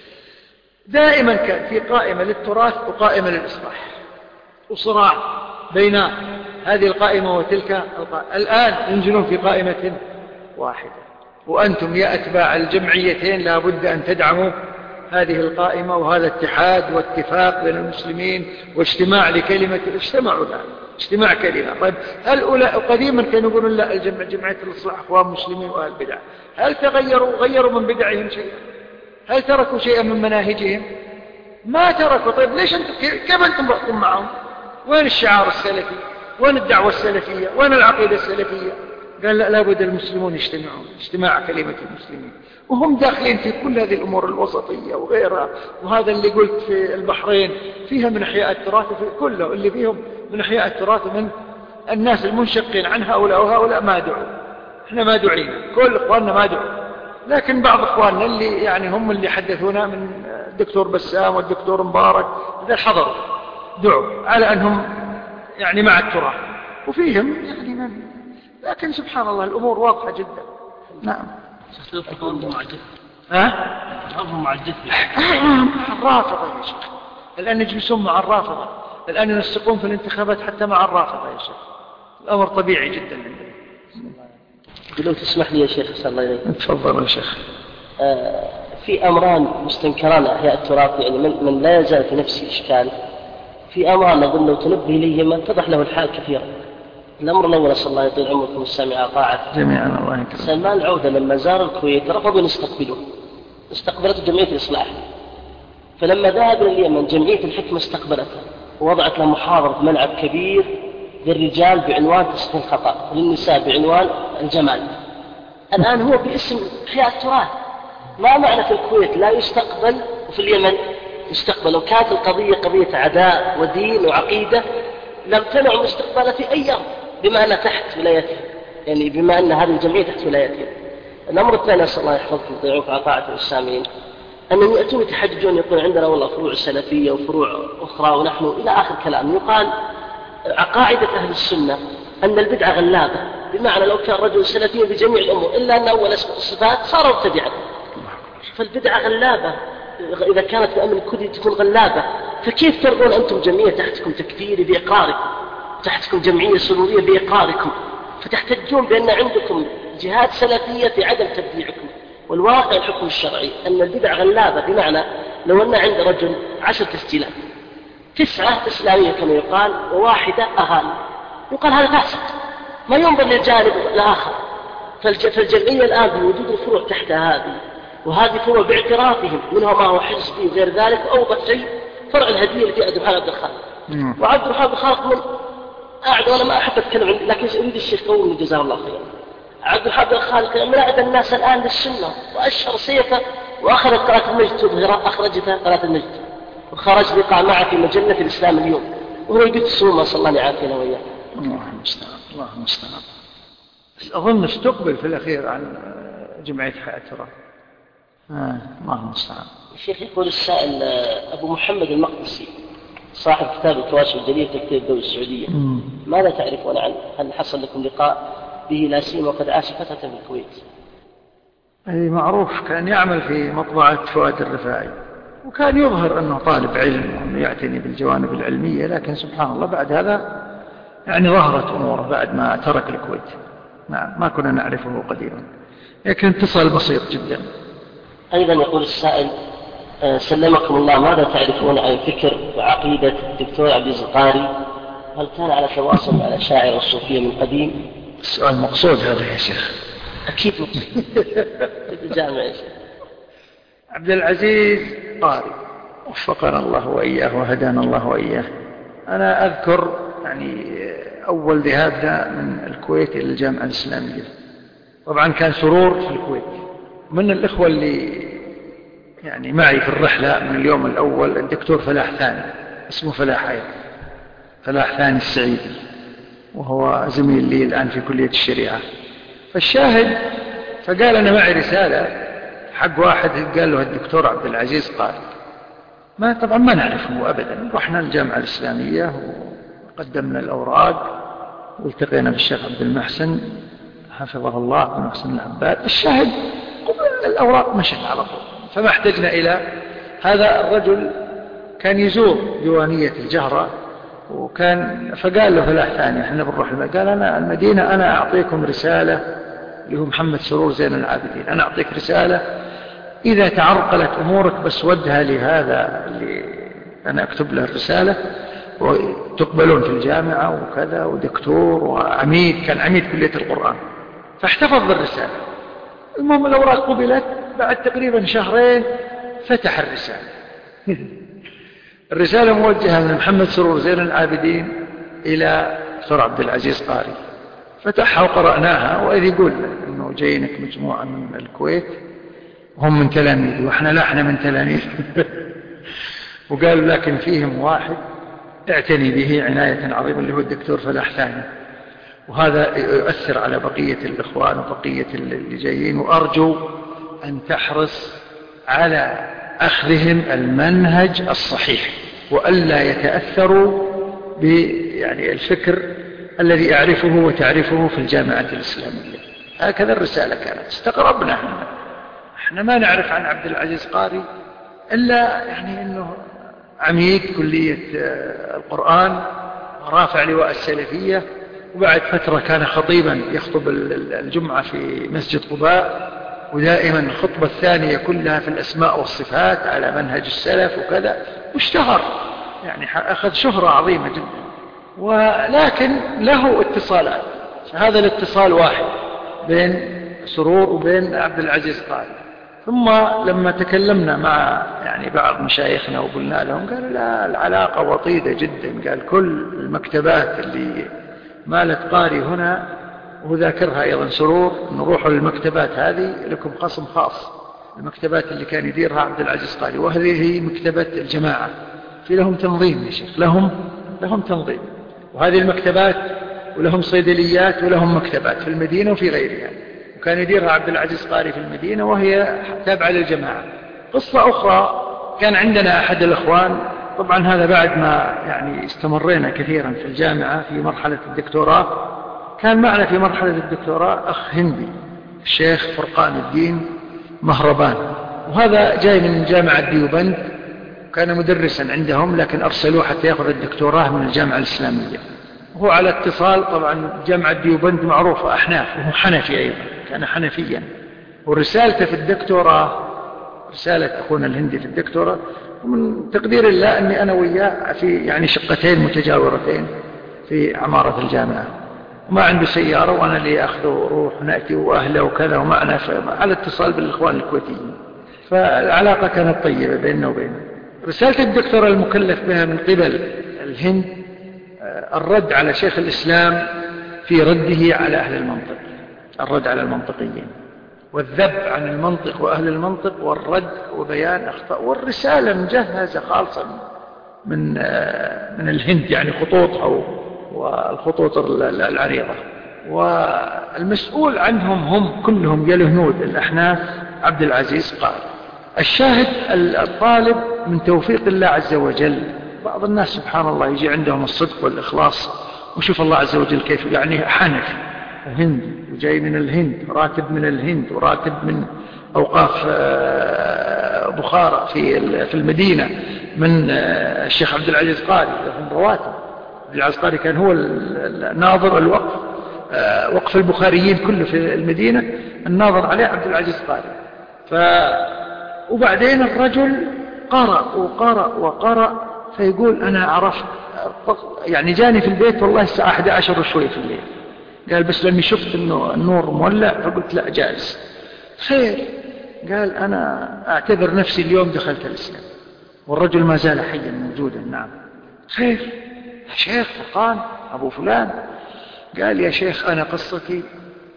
دائما كان في قائمة للتراث وقائمة للإصلاح، وصراع بين هذه القائمة وتلك القائمة. الآن ينزلون في قائمة واحدة، وأنتم يا أتباع الجمعيتين لا بد أن تدعموا هذه القائمة، وهذا اتحاد واتفاق بين المسلمين واجتماع لكلمة، اجتمعوا الآن اجتماع كلمة. طيب هل قديما كانوا يقولون لا جمعية الإصلاح أخوان مسلمين وأهل بدع، هل غيروا من بدعهم شيئا؟ هل تركوا شيئا من مناهجهم؟ ما تركوا. طيب ليش أنتم كيف أنتم رأيتم معهم؟ وين الشعار السلفي؟ وين الدعوة السلفية؟ وين العقيدة السلفية؟ قال لا، لابد المسلمون يجتمعون، اجتماع كلمة المسلمين، وهم داخلين في كل هذه الأمور الوسطية وغيرها. وهذا اللي قلت في البحرين فيها من أحياء التراث، وفي كله اللي فيهم من أحياء التراث، من الناس المنشقين عن هؤلاء وهؤلاء ما دعوا، احنا ما دعينا، كل إخواننا ما دعوا، لكن بعض إخواننا اللي يعني هم اللي حدثونا من الدكتور بسام والدكتور مبارك إذا حضروا دعوا على أنهم يعني مع التراث، وفيهم يعني من، لكن سبحان الله الأمور واضحة جدا. نعم. تفضلوا مع الجد. تفضلوا مع الجد. مع الرافضة يا شيخ، الآن يجلسون مع الرافضة، الآن ينسقون في الانتخابات حتى مع الرافضة يا شيخ، الأمر طبيعي جدا عندنا. لو تسمح لي يا شيخ صلى الله عليه. تفضل يا شيخ. في أمران مستنكران أحياء التراث، يعني من لا يزال في نفس الإشكال، في أمران أظن لو تنبه إليهما اتضح له الحال كثيرا. الأمر الأول، صلى الله يطيل عمركم السامع طاعة جميعا الله يكرمك، سلمان العودة لما زار الكويت رفضوا أن يستقبلوه، استقبلته جمعية الإصلاح. فلما ذهب إلى اليمن جمعية الحكمة استقبلته ووضعت له محاضرة ملعب كبير للرجال بعنوان تصحيح الخطأ، وللنساء بعنوان الجمال. الآن هو باسم إحياء التراث. ما معنى في الكويت لا يستقبل وفي اليمن يستقبل؟ لو كانت القضية قضية عداء ودين وعقيدة لم تنع استقباله في أي أرض، بما أنها تحت ولايته، يعني بما أن هذه الجمعية تحت ولايته. الأمر الثاني، صلى الله يحفظكم ويطيعوك على طاعة السامعين، أنهم يأتون يتحججون يقول عندنا والله فروع سلفية وفروع أخرى ونحن إلى آخر كلام. يقال قاعدة أهل السنة أن البدعة غلابة، بمعنى لو كان رجل سلفي بجميع الأمور إلا أن أول الصفات صار مبتدعا، فالبدعة غلابة. إذا كانت بأمر الكلي تكون غلابة، فكيف ترضون أنتم جمعية تحتكم تكفيري بإقراركم، تحتكم جمعية سرورية بإقراركم، فتحتجون بأن عندكم جهات سلفية في عدم تبديعكم؟ والواقع الحكم الشرعي أن البدع غلابة، بمعنى لو أن عند رجل 10 تسجيلات، 9 إسلامية كما يقال وواحدة أغاني، يقال هذا فاسد، ما ينظر للجانب الآخر. فالجمعية الآن بوجود الفروع تحت هذه، وهذه فروع باعترافهم منها ما هو حزبي وغير ذلك، وأوضح شيء فرع الهدية اللي في عبد الرحمن عبد الخالق. وعبد الرحمن عبد الخالق من أعد، وأنا ما أحب أتكلم عنه، لكن أريد الشيخ قوم جزاه الله خيرا. عبد الرحمن عبد الخالق من أعد الناس الآن للسنة، وأشهر سيفه، وأخذت قناة المجد تظهر، أخرجتها قناة المجد، وخرج لقاء معه في مجلة الإسلام اليوم، وهو يقول السومة، صلى الله يعافينا وإياه. اللهم المستعان، اللهم المستعان. أظن استقبل في الأخير عن جمعية حياة التراث. اللهم المستعان. الشيخ يقول السائل أبو محمد المقدسي صاحب كتاب الكواشف الجليل تكتير الدولة السعودية، ماذا تعرفون عنه؟ هل حصل لكم لقاء به لا سيما وقد عاش فترة في الكويت؟ أي معروف، كان يعمل في مطبعة فؤاد الرفاعي، وكان يظهر أنه طالب علم وأنه يعتني بالجوانب العلمية، لكن سبحان الله بعد هذا يعني ظهرت أموره بعد ما ترك الكويت. نعم، ما كنا نعرفه قديما، لكن اتصال بسيط جدا. أيضا يقول السائل سلمكم الله، ماذا تعرفون عن فكر وعقيدة الدكتور عبد العزيز القاري؟ هل كان على تواصل مع الأشاعرة والصوفية من قديم؟ السؤال مقصود هذا يا شيخ. أكيد مقصود. الجامعة يا شيخ. عبد العزيز قاري وفقنا الله وإياه وهدانا الله وإياه. أنا أذكر يعني أول ذهابنا من الكويت إلى الجامعة الإسلامية، طبعا كان سرور في الكويت، من الإخوة اللي يعني معي في الرحلة من اليوم الأول الدكتور فلاح ثاني، اسمه فلاح ثاني السعيدي، وهو زميل لي الآن في كلية الشريعة. فالشاهد فقال أنا معي رسالة حق واحد قال له الدكتور عبد العزيز قال طبعا ما نعرفه أبدا. رحنا الجامعة الإسلامية وقدمنا الأوراق والتقينا بالشيخ عبد المحسن حفظه الله بن محسن العباد. الشاهد الأوراق مشت على طول، فما احتجنا إلى هذا. الرجل كان يزور ديوانية الجهرة فقال له فلاح ثاني احنا بنروح قال أنا المدينة أنا أعطيكم رسالة اللي هو محمد سرور زين العابدين، أنا أعطيك رسالة إذا تعرقلت أمورك بس ودها لهذا اللي أنا أكتب له الرسالة وتقبلون في الجامعة وكذا، ودكتور وعميد، كان عميد كلية القرآن. فاحتفظ بالرسالة. المهم الأوراق قبلت، بعد تقريبا شهرين فتح الرسالة موجهة من محمد سرور زين العابدين إلى دكتور عبد العزيز قاري. فتحها وقرأناها، وإذ يقول إنه جايينك مجموعة من الكويت وهم من تلاميذ وإحنا من تلاميذ وقالوا لكن فيهم واحد اعتني به عناية عظيمة اللي هو الدكتور فلاح ثاني، وهذا يؤثر على بقية الإخوان وبقية اللي جايين، وأرجو أن تحرص على أخذهم المنهج الصحيح وألا يتأثروا يعني الفكر الذي أعرفه وتعرفه في الجامعة الإسلامية. هكذا الرسالة كانت. استغربنا احنا ما نعرف عن عبد العزيز قاري إلا يعني أنه عميد كلية القرآن ورافع لواء السلفية، وبعد فترة كان خطيبا يخطب الجمعة في مسجد قباء، ودائما الخطبة الثانية كلها في الأسماء والصفات على منهج السلف وكذا، واشتهر يعني أخذ شهرة عظيمة جدا. ولكن له اتصالات، هذا الاتصال واحد بين سرور وبين عبد العزيز قاري. ثم لما تكلمنا مع يعني بعض مشايخنا وقلنا لهم قالوا لا العلاقة وطيدة جدا، قال كل المكتبات اللي مالت قاري هنا وذاكرها أيضا سرور نروحوا للمكتبات هذه لكم خصم خاص. المكتبات اللي كان يديرها عبد العزيز قاري، وهذه هي مكتبة الجماعة، في لهم تنظيم يا شيخ، لهم تنظيم، وهذه المكتبات ولهم صيدليات ولهم مكتبات في المدينة وفي غيرها، وكان يديرها عبد العزيز قاري في المدينة وهي تابعة للجماعة. قصة أخرى، كان عندنا أحد الأخوان، طبعا هذا بعد ما يعني استمرينا كثيرا في الجامعة في مرحلة الدكتوراه، كان معنا في مرحلة الدكتوراه أخ هندي الشيخ فرقان الدين مهربان، وهذا جاي من جامعة ديوبند، كان مدرسا عندهم لكن أرسلوه حتى يأخذ الدكتوراه من الجامعة الإسلامية، وهو على اتصال. طبعا جامعة ديوبند معروفة أحناف، وهو حنفي أيضا، كان حنفيا، ورسالته في الدكتوراه رسالة أخونا الهندي في الدكتوراه، ومن تقدير الله أني أنا وياه في يعني شقتين متجاورتين في عمارة الجامعة، وما عنده سيارة وأنا اللي أخذه وروح ونأتي وأهله وكذا، ومعنا على اتصال بالإخوان الكويتيين، فالعلاقة كانت طيبة بيننا وبينه. رسالة الدكتوراه المكلف بها من قبل الهند الرد على شيخ الإسلام في رده على أهل المنطق، الرد على المنطقيين والذب عن المنطق وأهل المنطق والرد وبيان أخطاء، والرسالة مجهزة خالصة من الهند، يعني خطوطها والخطوط العريضة، والمسؤول عنهم هم كلهم يلهنود الأحناف عبد العزيز قاري. الشاهد الطالب من توفيق الله عز وجل، بعض الناس سبحان الله يجي عندهم الصدق والإخلاص، وشوف الله عز وجل كيف يعني حنفي وهندي وجاي من الهند، راتب من الهند وراتب من أوقاف بخارى في المدينة من الشيخ عبد العزيز قاري، لهم رواتب. عبد العزيز قاري كان هو الناظر الوقف، وقف البخاريين كله في المدينة الناظر عليه عبد العزيز قاري. وبعدين الرجل قرأ فيقول أنا عرفت، يعني جاني في البيت والله الساعة 11 وشوي في الليل، قال بس لما شفت إنه النور مولع فقلت لا جائز خير. قال أنا أعتبر نفسي اليوم دخلت الإسلام، والرجل ما زال حيا موجودا. نعم خير يا شيخ فرقان أبو فلان. قال يا شيخ أنا قصتي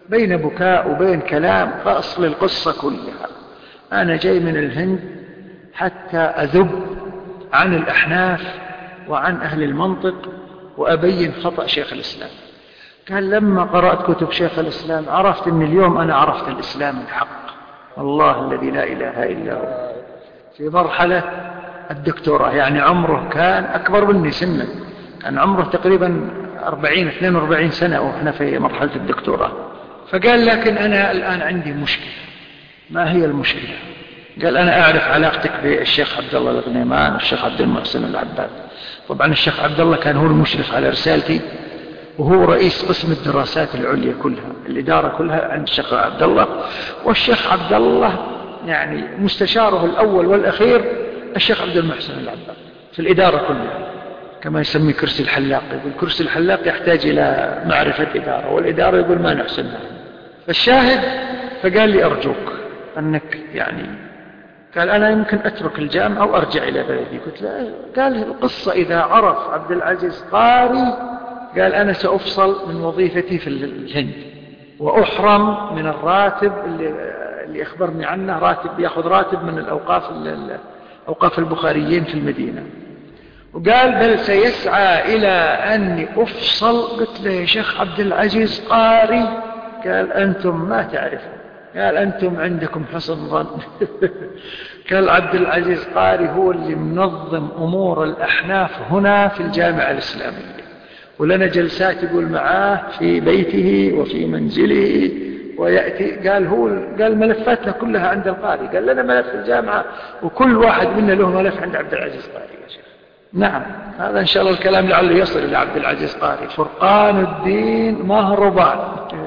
بين بكاء وبين كلام. فأصل القصة كلها أنا جاي من الهند حتى أذب عن الأحناف وعن أهل المنطق وأبين خطأ شيخ الإسلام. قال لما قرأت كتب شيخ الإسلام عرفت أن اليوم أنا عرفت الإسلام الحق، والله الذي لا إله إلا هو. في مرحلة الدكتوراه، يعني عمره كان أكبر مني سنا، كان عمره تقريبا 42 سنة وإحنا في مرحلة الدكتوراه. فقال لكن أنا الآن عندي مشكلة. ما هي المشكلة؟ قال أنا أعرف علاقتك بالشيخ عبد الله الغنيمان والشيخ عبد المحسن العباد. طبعا الشيخ عبد الله كان هو المشرف على رسالتي، وهو رئيس قسم الدراسات العليا كلها، الإدارة كلها عند الشيخ عبد الله. والشيخ عبد الله يعني مستشاره الأول والأخير الشيخ عبد المحسن العباد في الإدارة كلها، كما يسمي كرسي الحلاق. يقول كرسي الحلاق يحتاج إلى معرفة إدارة، والإدارة يقول ما نحسنها. فالشاهد فقال لي أرجوك أنك يعني، قال أنا يمكن أترك الجامعة وأرجع إلى بلدي. قلت له قال القصة إذا عرف عبد العزيز قاري، قال أنا سأفصل من وظيفتي في الهند وأحرم من الراتب اللي أخبرني عنه، راتب يأخذ راتب من أوقاف البخاريين في المدينة. وقال بل سيسعى إلى أني أفصل. قلت له يا شيخ عبد العزيز قاري. قال أنتم ما تعرفون، قال أنتم عندكم حسن ظن. قال عبد العزيز قاري هو اللي منظم أمور الأحناف هنا في الجامعة الإسلامية، ولنا جلسات يقول معاه في بيته وفي منزله ويأتي. قال ملفاتنا كلها عند القاري. قال لنا ملف في الجامعة وكل واحد منا له ملف عند عبد العزيز قاري يا شيخ. نعم، هذا إن شاء الله الكلام لعله يصل إلى عبد العزيز قاري. فرقان الدين مهربان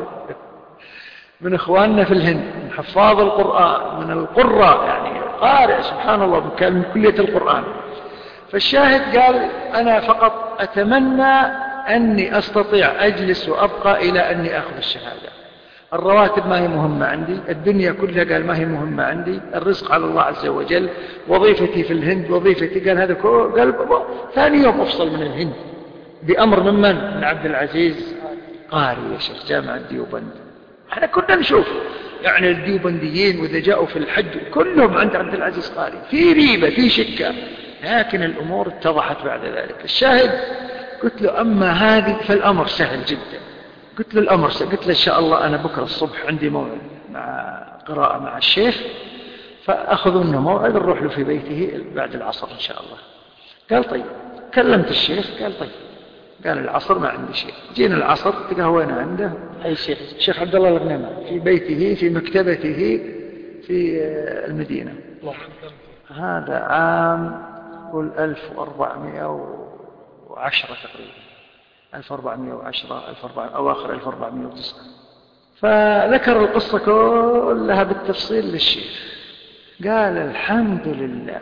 من إخواننا في الهند، من حفاظ القرآن، من القراء، يعني قارئ سبحان الله من كلية القرآن. فالشاهد قال أنا فقط أتمنى أني أستطيع أجلس وأبقى إلى أني أخذ الشهادة. الرواتب ما هي مهمة عندي، الدنيا كلها قال ما هي مهمة عندي، الرزق على الله عز وجل، وظيفتي في الهند وظيفتي. قال هذا قال ثاني يوم أفصل من الهند بأمر من عبد العزيز قاري يا شيخ جامعة ديوبند. احنا كنا نشوف يعني الديوبنديين وإذا جاءوا في الحج كلهم عند عبد العزيز قاري، في ريبة في شكة، لكن الأمور اتضحت بعد ذلك. الشاهد قلت له أما هذه فالأمر سهل جدا. قلت له الأمر سهل. قلت له إن شاء الله أنا بكرة الصبح عندي موعد مع قراءة مع الشيخ، فأخذوا منه موعد نروح له في بيته بعد العصر إن شاء الله. قال طيب. كلمت الشيخ قال طيب. قال العصر ما عندي شيء. جينا العصر تقهوينا عنده. أي شيخ؟ الشيخ عبد الله الغنيمان في بيته في مكتبته في المدينة. هذا عام قل 1410 تقريبا، 1410 أواخر 1409. فذكر القصة كلها بالتفصيل للشيخ. قال الحمد لله.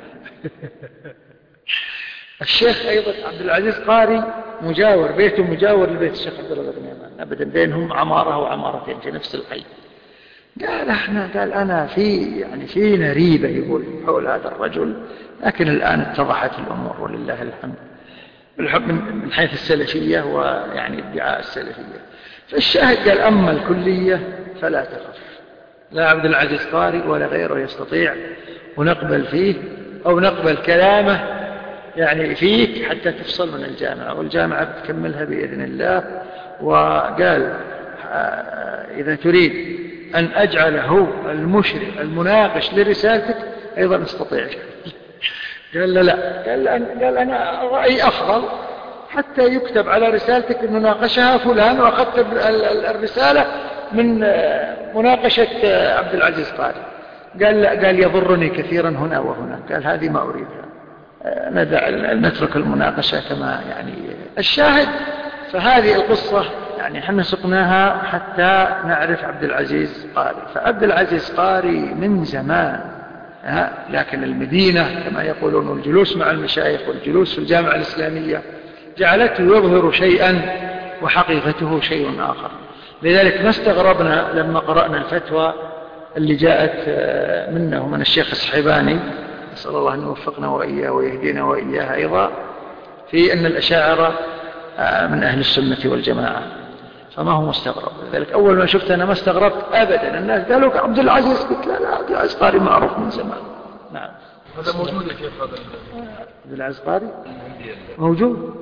الشيخ أيضا عبد العزيز قاري مجاور، بيته مجاور لبيت الشيخ عبد الله الغنيمان أبدا، بينهم عمارة وعمارتين في نفس الحي. قال أنا فينا ريبة يقول حول هذا الرجل، لكن الآن اتضحت الأمور ولله الحمد من حيث السلفية ويعني ادعاء السلفية. فالشاهد قال أما الكلية فلا تخف، لا عبد العزيز قاري ولا غيره يستطيع، ونقبل فيه أو نقبل كلامه يعني فيك حتى تفصل من الجامعة، والجامعة بتكملها بإذن الله. وقال إذا تريد أن أجعله المشرف المناقش لرسالتك أيضا استطيع. قال لا، قال أنا رأيي أفضل حتى يكتب على رسالتك أن ناقشها فلان وأخذت الرسالة من مناقشة عبد العزيز قاري. قال يضرني كثيرا هنا وهنا. قال هذه ما أريدها، نترك المناقشة كما يعني. الشاهد فهذه القصة يعني احنا سقناها حتى نعرف عبد العزيز قاري. فعبد العزيز قاري من زمان، لكن المدينة كما يقولون الجلوس مع المشايخ والجلوس في الجامعة الإسلامية جعلته يظهر شيئا وحقيقته شيء آخر. لذلك ما استغربنا لما قرأنا الفتوى اللي جاءت منه ومن الشيخ الصحيباني، نسأل الله أن يوفقنا وإياه ويهدينا وإياه أيضا، في أن الأشاعرة من أهل السنة والجماعة. فما هو مستغرب. لذلك أول ما شفت أنا ما استغربت أبدا. الناس قالوا عبد العزيز، قلت لا عبد العزيز قاري معروف من زمان. نعم. هذا موجود يا شيخ هذا عبد العزيز قاري موجود،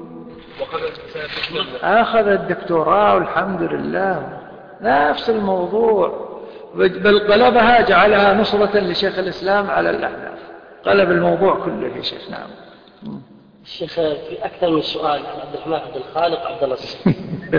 أخذ الدكتوراه والحمد لله. نفس الموضوع، بل قلبها جعلها نصرة لشيخ الإسلام على الأحناف، قلب الموضوع كله يا شيخ. نعم. الشيخ في أكثر من سؤال عبد الرحمن عبد الخالق عبد الله السبت.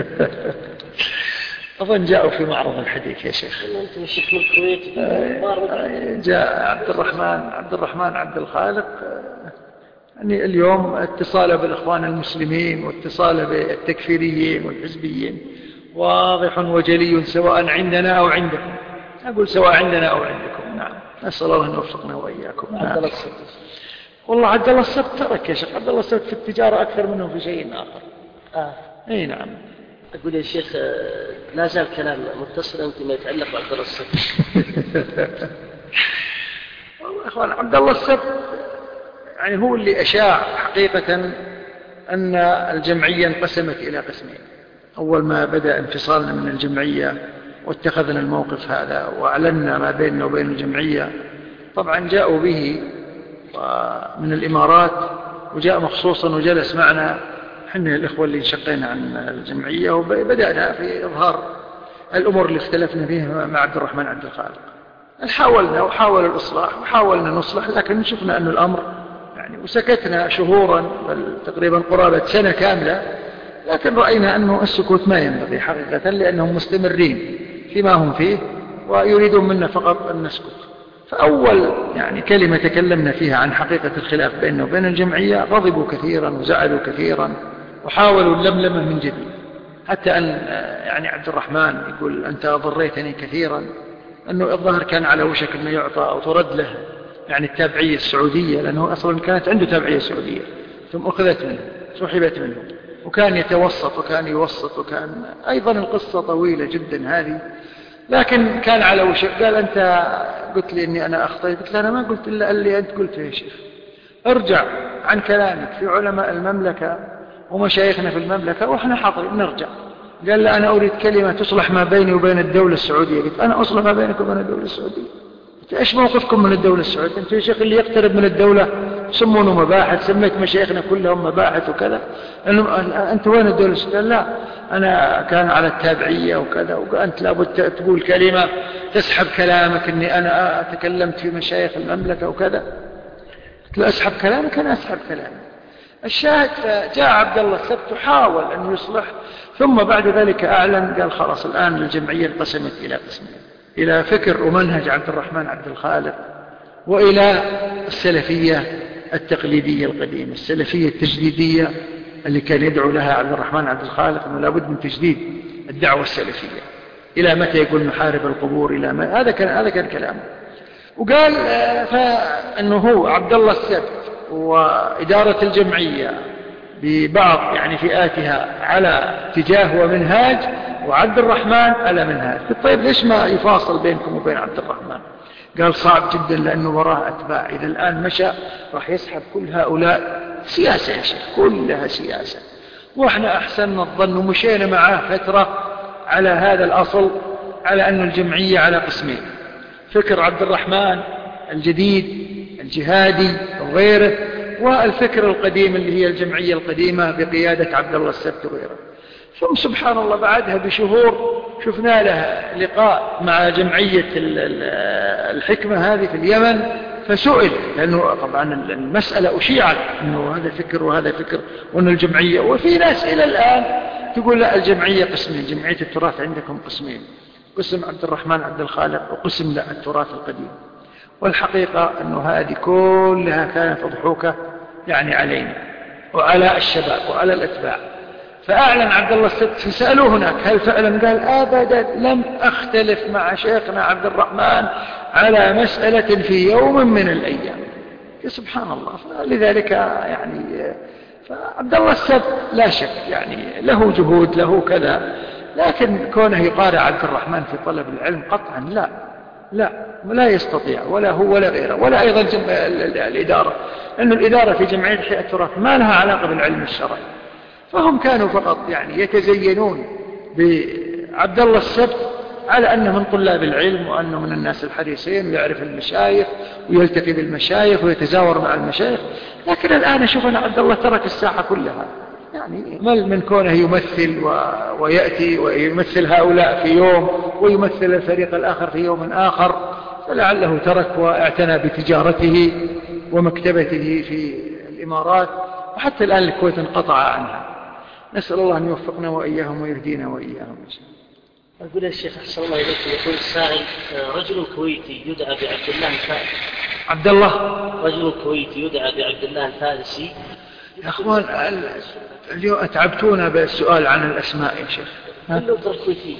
أظن جاءوا في معرض الحديث يا شيخ. أنت يا شيخ من الكويت. جاء عبد الرحمن عبد الخالق. يعني اليوم اتصاله بالإخوان المسلمين واتصاله بالتكفيريين والحزبيين واضح وجلي، سواء عندنا أو عندكم. أقول سواء عندنا أو عندكم. نعم. نسأل الله أن يوفقنا وإياكم. عبد الله السبت. والله عبد الله السبت ترك يا شيخ. عبد الله السبت في التجارة أكثر منه في شيء آخر. أي نعم. أقول يا شيخ لا زال كلام متصلا فيما يتعلق بعبد الله السبت. والله إخوان عبد الله السبت يعني هو اللي أشاع حقيقة أن الجمعية انقسمت إلى قسمين. أول ما بدأ انفصالنا من الجمعية واتخذنا الموقف هذا وأعلنا ما بيننا وبين الجمعية، طبعا جاءوا به من الإمارات وجاء مخصوصا وجلس معنا حنا الإخوة اللي انشقينا عن الجمعية، وبدأنا في إظهار الأمور اللي اختلفنا فيها مع عبد الرحمن عبد الخالق. حاولنا وحاول الإصلاح وحاولنا نصلح، لكن شفنا أن الأمر يعني، وسكتنا شهورا بل تقريبا قرابة سنة كاملة، لكن رأينا أنه السكوت ما ينبغي حقيقة، لأنهم مستمرين فيما هم فيه ويريدون منا فقط أن نسكت. فأول يعني كلمة تكلمنا فيها عن حقيقة الخلاف بيننا وبين الجمعية غضبوا كثيرا وزعلوا كثيرا وحاولوا اللملمة من جديد، حتى أن يعني عبد الرحمن يقول أنت ضريتني كثيرا، أنه الظاهر كان على وشك أنه يعطى أو ترد له يعني التابعية السعودية، لأنه أصلا كانت عنده تابعية سعودية ثم أخذت منه سحبت منه، وكان يتوسط وكان يوسط، وكان أيضا القصة طويلة جدا هذه، لكن كان على وشك. قال أنت قلت لي أني أنا أخطيت، قلت له أنا ما قلت إلا اللي أنت قلته يا شيخ، ارجع عن كلامك في علماء المملكة ومشايخنا في المملكة وإحنا حاضرين نرجع. قال لا أنا أريد كلمة تصلح ما بيني وبين الدولة السعودية. قلت أنا أصلح ما بينك وبين الدولة السعودية؟ إيش موقفكم من الدولة السعودية؟ أنت يا شيخ اللي يقترب من الدولة سمونه مباحث، سميت مشايخنا كلهم مباحث وكذا، أنت وين الدولة السعودية؟ لا أنا كان على التابعية وكذا، وأنت لابد تقول كلمة تسحب كلامك أني أنا تكلمت في مشايخ المملكة وكذا. قلت له أسحب كلامك؟ أنا أسحب كلامي. الشاهد جاء عبد الله السبت وحاول أن يصلح، ثم بعد ذلك أعلن قال خلاص الآن الجمعية انقسمت إلى قسمين، إلى فكر ومنهج عبد الرحمن عبد الخالق، وإلى السلفية التقليدية القديمة، السلفية التجديدية اللي كان يدعو لها عبد الرحمن عبد الخالق أنه لابد من تجديد الدعوة السلفية. إلى متى يقول نحارب القبور؟ إلى ما هذا كان كلامه. وقال فأنه هو عبد الله السبت وإدارة الجمعية ببعض يعني فئاتها على اتجاه ومنهاج، وعبد الرحمن على منهاج. طيب ليش ما يفاصل بينكم وبين عبد الرحمن؟ قال صعب جدا لأنه وراه أتباع، إذا الآن مشى راح يسحب كل هؤلاء. سياسة يا شيخ، كلها سياسة. وإحنا أحسننا الظن ومشينا معاه فترة على هذا الأصل، على أن الجمعية على قسمين: فكر عبد الرحمن الجديد الجهادي وغيره، والفكر القديم اللي هي الجمعية القديمة بقيادة عبد الله السبت وغيره. ثم سبحان الله بعدها بشهور شفنا له لقاء مع جمعية الحكمة هذه في اليمن، فسئل، لأنه طبعا المسألة أشيعت أنه هذا فكر وهذا فكر وأن الجمعية، وفي ناس إلى الآن تقول لا الجمعية قسمين، جمعية التراث عندكم قسمين، قسم عبد الرحمن عبد الخالق وقسم لا التراث القديم. والحقيقة أنه هذه كلها كانت أضحوكة يعني علينا وعلى الشباب وعلى الأتباع. فأعلن عبد الله السبت، فسألوه هناك هل فعلا؟ قال أبدا لم أختلف مع شيخنا عبد الرحمن على مسألة في يوم من الأيام. سبحان الله. لذلك يعني فعبد الله السبت لا شك يعني له جهود له كذا، لكن كونه يقارع عبد الرحمن في طلب العلم قطعا لا يستطيع، ولا هو ولا غيره، ولا أيضا الإدارة، لأن الإدارة في جمعية التراث ما لها علاقة بالعلم الشرعي، فهم كانوا فقط يعني يتزينون بعبد الله السبت على أنه من طلاب العلم وأنه من الناس الحريصين ويعرف المشايخ ويلتقي بالمشايخ ويتزاور مع المشايخ. لكن الآن أشوف أن عبد الله ترك الساحة كلها، يعني مل من كونه يمثل ويأتي ويمثل هؤلاء في يوم ويمثل الفريق الآخر في يوم آخر، فلعله ترك واعتنى بتجارته ومكتبته في الإمارات، وحتى الآن الكويت انقطع عنها. نسأل الله أن يوفقنا وإياهم ويهدينا وإياهم. أقول يا شيخ أحسن الله إليكم، يقول السائل رجل كويتي يدعى بعبد الله الفارسي. عبد الله رجل كويتي يدعى بعبد الله الفارسي. يا أخوان اليوم أتعبتونا بالسؤال عن الأسماء يا شيخ. كله ترى كويتي.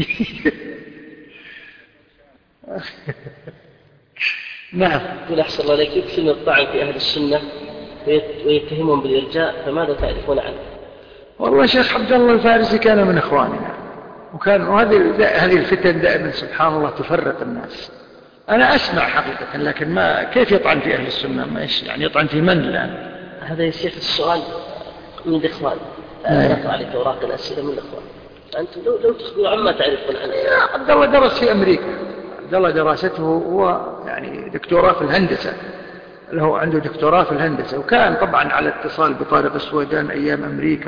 نعم. يقول أحسن الله إليك، يكثر من الطعن في أهل السنة ويتهمهم بالإرجاء، فماذا تعرفون عنه؟ والله شيخ عبد الله الفارسي كان من إخواننا، وهذه الفتن دائما سبحان الله تفرق الناس. أنا أسمع حقيقة، لكن ما كيف يطعن في أهل السنة؟ ما يعني يطعن في من الآن؟ هذا يا شيخ السؤال من الإخوان، يطلع عليك أوراق الأسئلة من الإخوان، أنتم لو تخبروا عما تعرفون عنه. عبد الله درس في أمريكا، عبد الله دراسته هو يعني دكتوراه في الهندسة، له عنده دكتوراه في الهندسة، وكان طبعا على اتصال بطارق السويدان أيام أمريكا،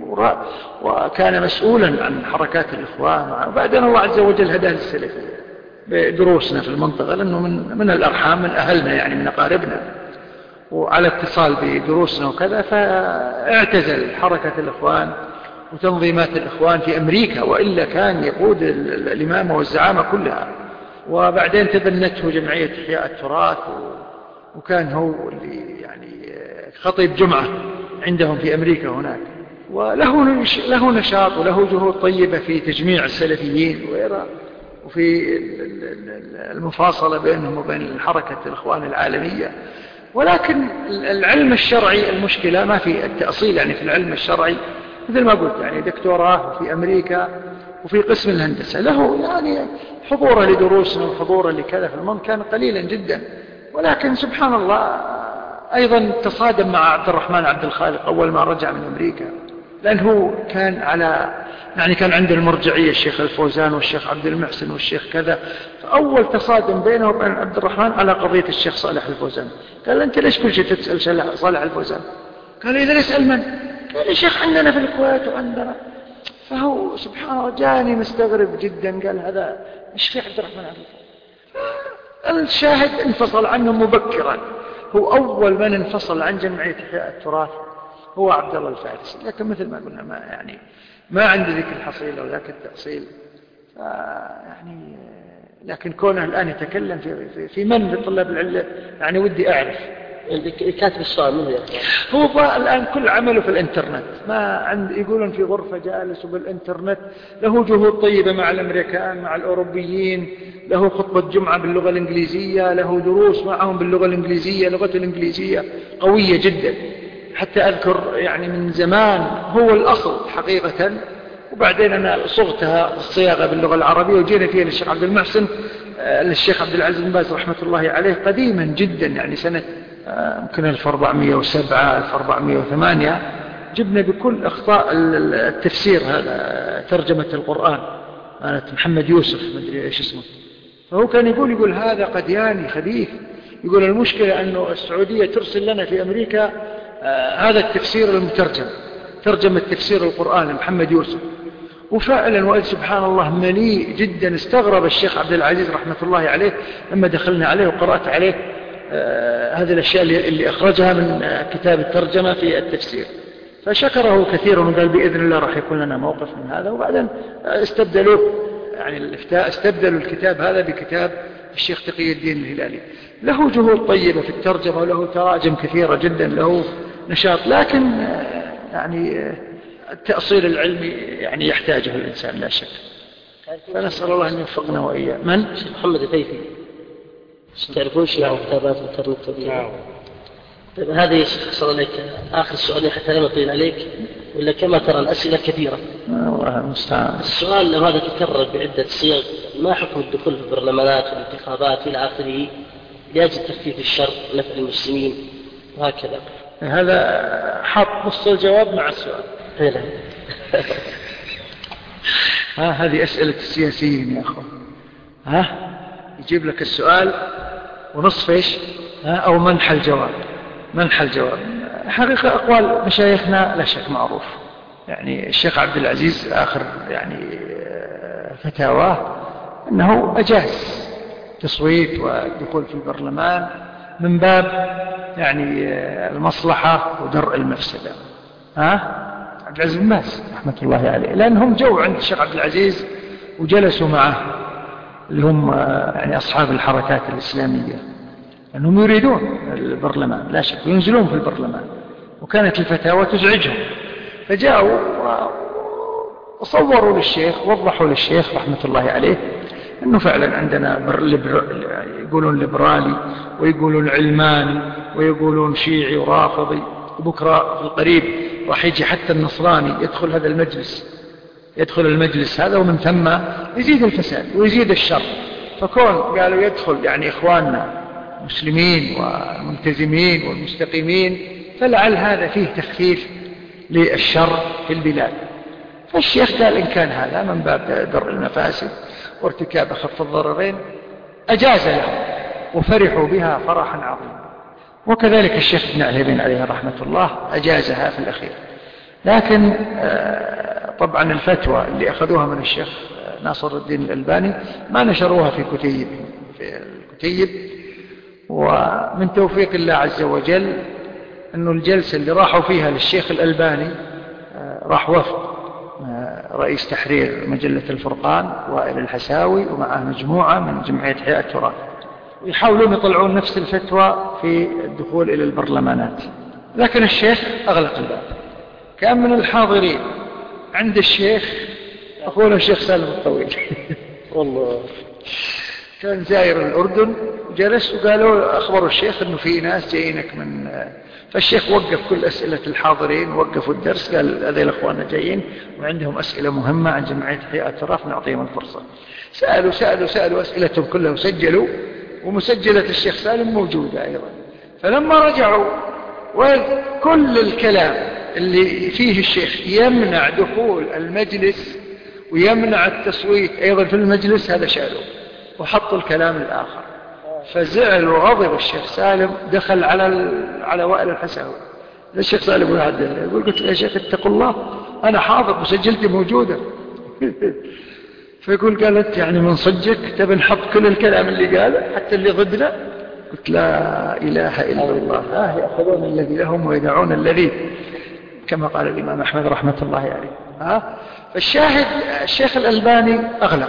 وكان مسؤولا عن حركات الإخوان، وبعدين الله عز وجل هداه للسلفية بدروسنا في المنطقة، لأنه من الأرحام، من أهلنا يعني من أقاربنا، وعلى اتصال بدروسنا وكذا، فاعتزل حركة الإخوان وتنظيمات الإخوان في أمريكا، وإلا كان يقود الإمامة والزعامة كلها. وبعدين تبنته جمعية إحياء التراث، وكان هو اللي يعني خطيب جمعة عندهم في أمريكا هناك، وله نشاط وله جهود طيبة في تجميع السلفيين وفي المفاصلة بينهم وبين حركة الإخوان العالمية. ولكن العلم الشرعي المشكلة ما في التأصيل، يعني في العلم الشرعي مثل ما قلت يعني دكتوراه في أمريكا وفي قسم الهندسة، له يعني حضوره لدروسنا وحضوره لكذا في المنطقة كان قليلا جدا. ولكن سبحان الله أيضا تصادم مع عبد الرحمن عبد الخالق أول ما رجع من أمريكا، لأنه كان كان عند المرجعية الشيخ الفوزان والشيخ عبد المحسن والشيخ كذا، فأول تصادم بينه وبين عبد الرحمن على قضية الشيخ صالح الفوزان. قال أنت ليش كل شيء تسأل صالح الفوزان؟ قال إذا يسأل من؟ قال يا شيخ عندنا في الكويت وعندنا. فهو سبحان الله جاني مستغرب جدا، قال هذا مش في عبد الرحمن عبد الخالق. الشاهد انفصل عنه مبكرا، هو أول من انفصل عن جمعية إحياء التراث هو عبد الله الفارسي. لكن مثل ما قلنا ما عندي ذيك الحصيلة وذاك التأصيل، لكن كونه الآن يتكلم في من طلاب العلم يعني ودي أعرف. كاتب السؤال منه هو الآن كل عمله في الإنترنت، يقولون في غرفة جالس وبالإنترنت، له جهود طيبة مع الأمريكان مع الأوروبيين، له خطبة جمعة باللغة الإنجليزية، له دروس معهم باللغة الإنجليزية، لغة الإنجليزية قوية جدا. حتى أذكر يعني من زمان هو الأصل حقيقة، وبعدين أنا صغتها الصياغة باللغة العربية وجينا فيها للشيخ عبد المحسن للشيخ عبد العزيز بن باز رحمة الله عليه قديما جدا، يعني سنة يمكن 1407 1408 جبنا بكل أخطاء التفسير هذا ترجمة القرآن كانت محمد يوسف مدري إيش اسمه. فهو كان يقول هذا قدياني خبيث، يقول المشكلة أنه السعودية ترسل لنا في أمريكا هذا التفسير المترجم، ترجمة تفسير القرآن محمد يوسف. وفعلا وقال سبحان الله مليء جدا. استغرب الشيخ عبد العزيز رحمة الله عليه لما دخلنا عليه وقرأت عليه هذه الأشياء اللي أخرجها من كتاب الترجمة في التفسير، فشكره كثيرا وقال بإذن الله راح يكون لنا موقف من هذا. وبعدين استبدلوا يعني الإفتاء، استبدلوا الكتاب هذا بكتاب الشيخ تقي الدين الهلالي. له جهود طيبة في الترجمة وله تراجم كثيرة جدا، له نشاط، لكن يعني التأصيل العلمي يعني يحتاجه الإنسان لا شك. فنسأل الله أن يوفقنا وإياه. من؟ محمد الفيفي، تعرفون شيء عن كتابات الانترنت؟ نعم. طيب هذه صار لك آخر سؤال حتى لا نطيل عليك، ولا كما ترى الأسئلة كثيرة. الله المستعان. السؤال لو هذا تكرر بعدة صيغ، ما حكم الدخول في البرلمانات والانتخابات إلى آخره لأجل تخفيف الشر نفع المسلمين وهكذا؟ هذا حط نص الجواب مع السؤال. نعم. هذه أسئلة السياسيين يا أخوان. يجيب لك السؤال ونصف إيش أو منح الجواب. حقيقة أقوال مشايخنا لا شك معروف. يعني الشيخ عبد العزيز آخر يعني فتاواه أنه أجاز تصويت والدخول في البرلمان من باب يعني المصلحة ودرء المفسدة. عبد العزيز بن باز رحمة الله عليه، لأنهم جو عند الشيخ عبد العزيز وجلسوا معه اللي هم يعني أصحاب الحركات الإسلامية، أنهم يريدون البرلمان لا شك وينزلون في البرلمان، وكانت الفتاوى تزعجهم، فجاءوا وصوروا للشيخ ووضحوا للشيخ رحمة الله عليه أنه فعلا عندنا يقولون ليبرالي ويقولون علماني ويقولون شيعي ورافضي، وبكرة في القريب راح يجي حتى النصراني يدخل هذا المجلس هذا، ومن ثم يزيد الفساد ويزيد الشر. فكون قالوا يدخل يعني إخواننا مسلمين والملتزمين والمستقيمين، فلعل هذا فيه تخفيف للشر في البلاد. فالشيخ قال إن كان هذا من باب درء المفاسد وارتكاب أخف الضررين أجاز لهم، وفرحوا بها فرحا عظيما. وكذلك الشيخ ابن عثيمين عليه رحمة الله أجازها في الأخير. لكن طبعا الفتوى اللي أخذوها من الشيخ ناصر الدين الألباني ما نشروها في الكتيب، ومن توفيق الله عز وجل أنه الجلسة اللي راحوا فيها للشيخ الألباني راح وفد رئيس تحرير مجلة الفرقان وائل الحساوي ومعه مجموعة من جمعية حياة التراث، ويحاولون يطلعون نفس الفتوى في الدخول إلى البرلمانات. لكن الشيخ أغلق الباب. كان من الحاضرين عند الشيخ أخونا الشيخ سالم الطويل والله كان زائر الأردن، جلس وقالوا أخبروا الشيخ أنه في ناس جايينك من، فالشيخ وقف كل أسئلة الحاضرين، وقفوا الدرس، قال هذه الأخوان جايين وعندهم أسئلة مهمة عن جمعية حياة التراث نعطيهم الفرصة. سألوا أسئلتهم كلها وسجلوا، ومسجلة الشيخ سالم موجودة أيضا. فلما رجعوا وكل الكلام اللي فيه الشيخ يمنع دخول المجلس ويمنع التصويت أيضا في المجلس، هذا شالوا وحطوا الكلام الآخر. فزعل وغضب الشيخ سالم، دخل على وائل الحساوي. الشيخ سالم يقول قلت له يا شيخ اتقوا الله، أنا حاضر وسجلتي موجودة. فيقول قالت يعني من صدقك تبي نحط كل الكلام اللي قاله حتى اللي ضدنا؟ قلت لا إله إلا الله، يأخذون الذي لهم ويدعون الذي، كما قال الإمام أحمد رحمة الله عليه. فالشاهد الشيخ الألباني أغلق.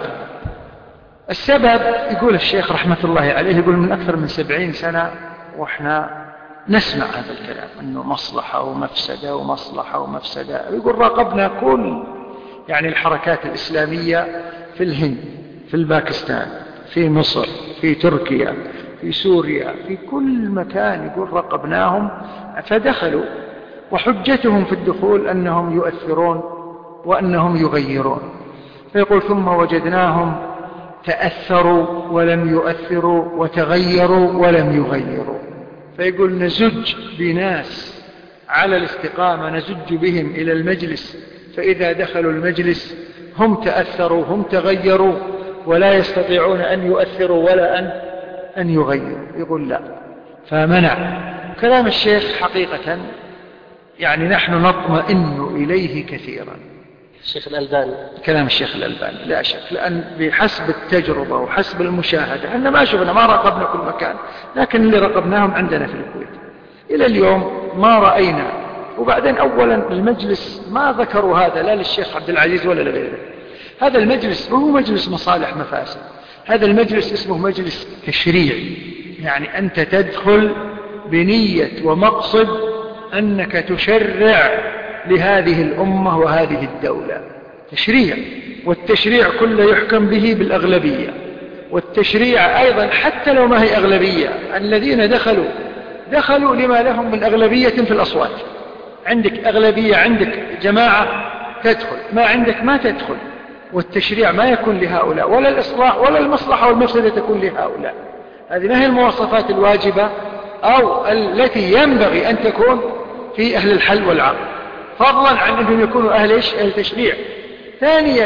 السبب يقول الشيخ رحمة الله عليه، يقول من أكثر من 70 سنة وإحنا نسمع هذا الكلام أنه مصلحة ومفسدة ومصلحة ومفسدة. يقول راقبنا كل يعني الحركات الإسلامية في الهند، في الباكستان، في مصر، في تركيا، في سوريا، في كل مكان. يقول راقبناهم فدخلوا، وحجتهم في الدخول أنهم يؤثرون وأنهم يغيرون. فيقول ثم وجدناهم تأثروا ولم يؤثروا وتغيروا ولم يغيروا. فيقول نزج بناس على الاستقامة، نزج بهم إلى المجلس، فإذا دخلوا المجلس هم تأثروا هم تغيروا ولا يستطيعون أن يؤثروا ولا أن يغيروا. يقول لا، فمنع. كلام الشيخ حقيقة يعني نحن نطمئن إليه كثيرا. الشيخ الألباني، كلام الشيخ الألباني لا شك، لأن بحسب التجربة وحسب المشاهدة احنا ما شفنا، ما راقبنا كل مكان، لكن اللي راقبناهم عندنا في الكويت إلى اليوم ما رأينا. وبعدين أولا المجلس ما ذكروا هذا لا للشيخ عبد العزيز ولا لغيره. هذا المجلس هو مجلس مصالح مفاسد، هذا المجلس اسمه مجلس تشريع. يعني أنت تدخل بنية ومقصد أنك تشرع لهذه الأمة وهذه الدولة، تشريع. والتشريع كله يحكم به بالأغلبية، والتشريع أيضا حتى لو ما هي أغلبية، الذين دخلوا لما لهم من أغلبية في الأصوات. عندك أغلبية، عندك جماعة تدخل، ما عندك ما تدخل. والتشريع ما يكون لهؤلاء، ولا الإصلاح ولا المصلحة والمفسدة تكون لهؤلاء. هذه ما هي المواصفات الواجبة أو التي ينبغي أن تكون في أهل الحل والعقد، فضلا عن أنهم يكونوا أهل تشريع. ثانيا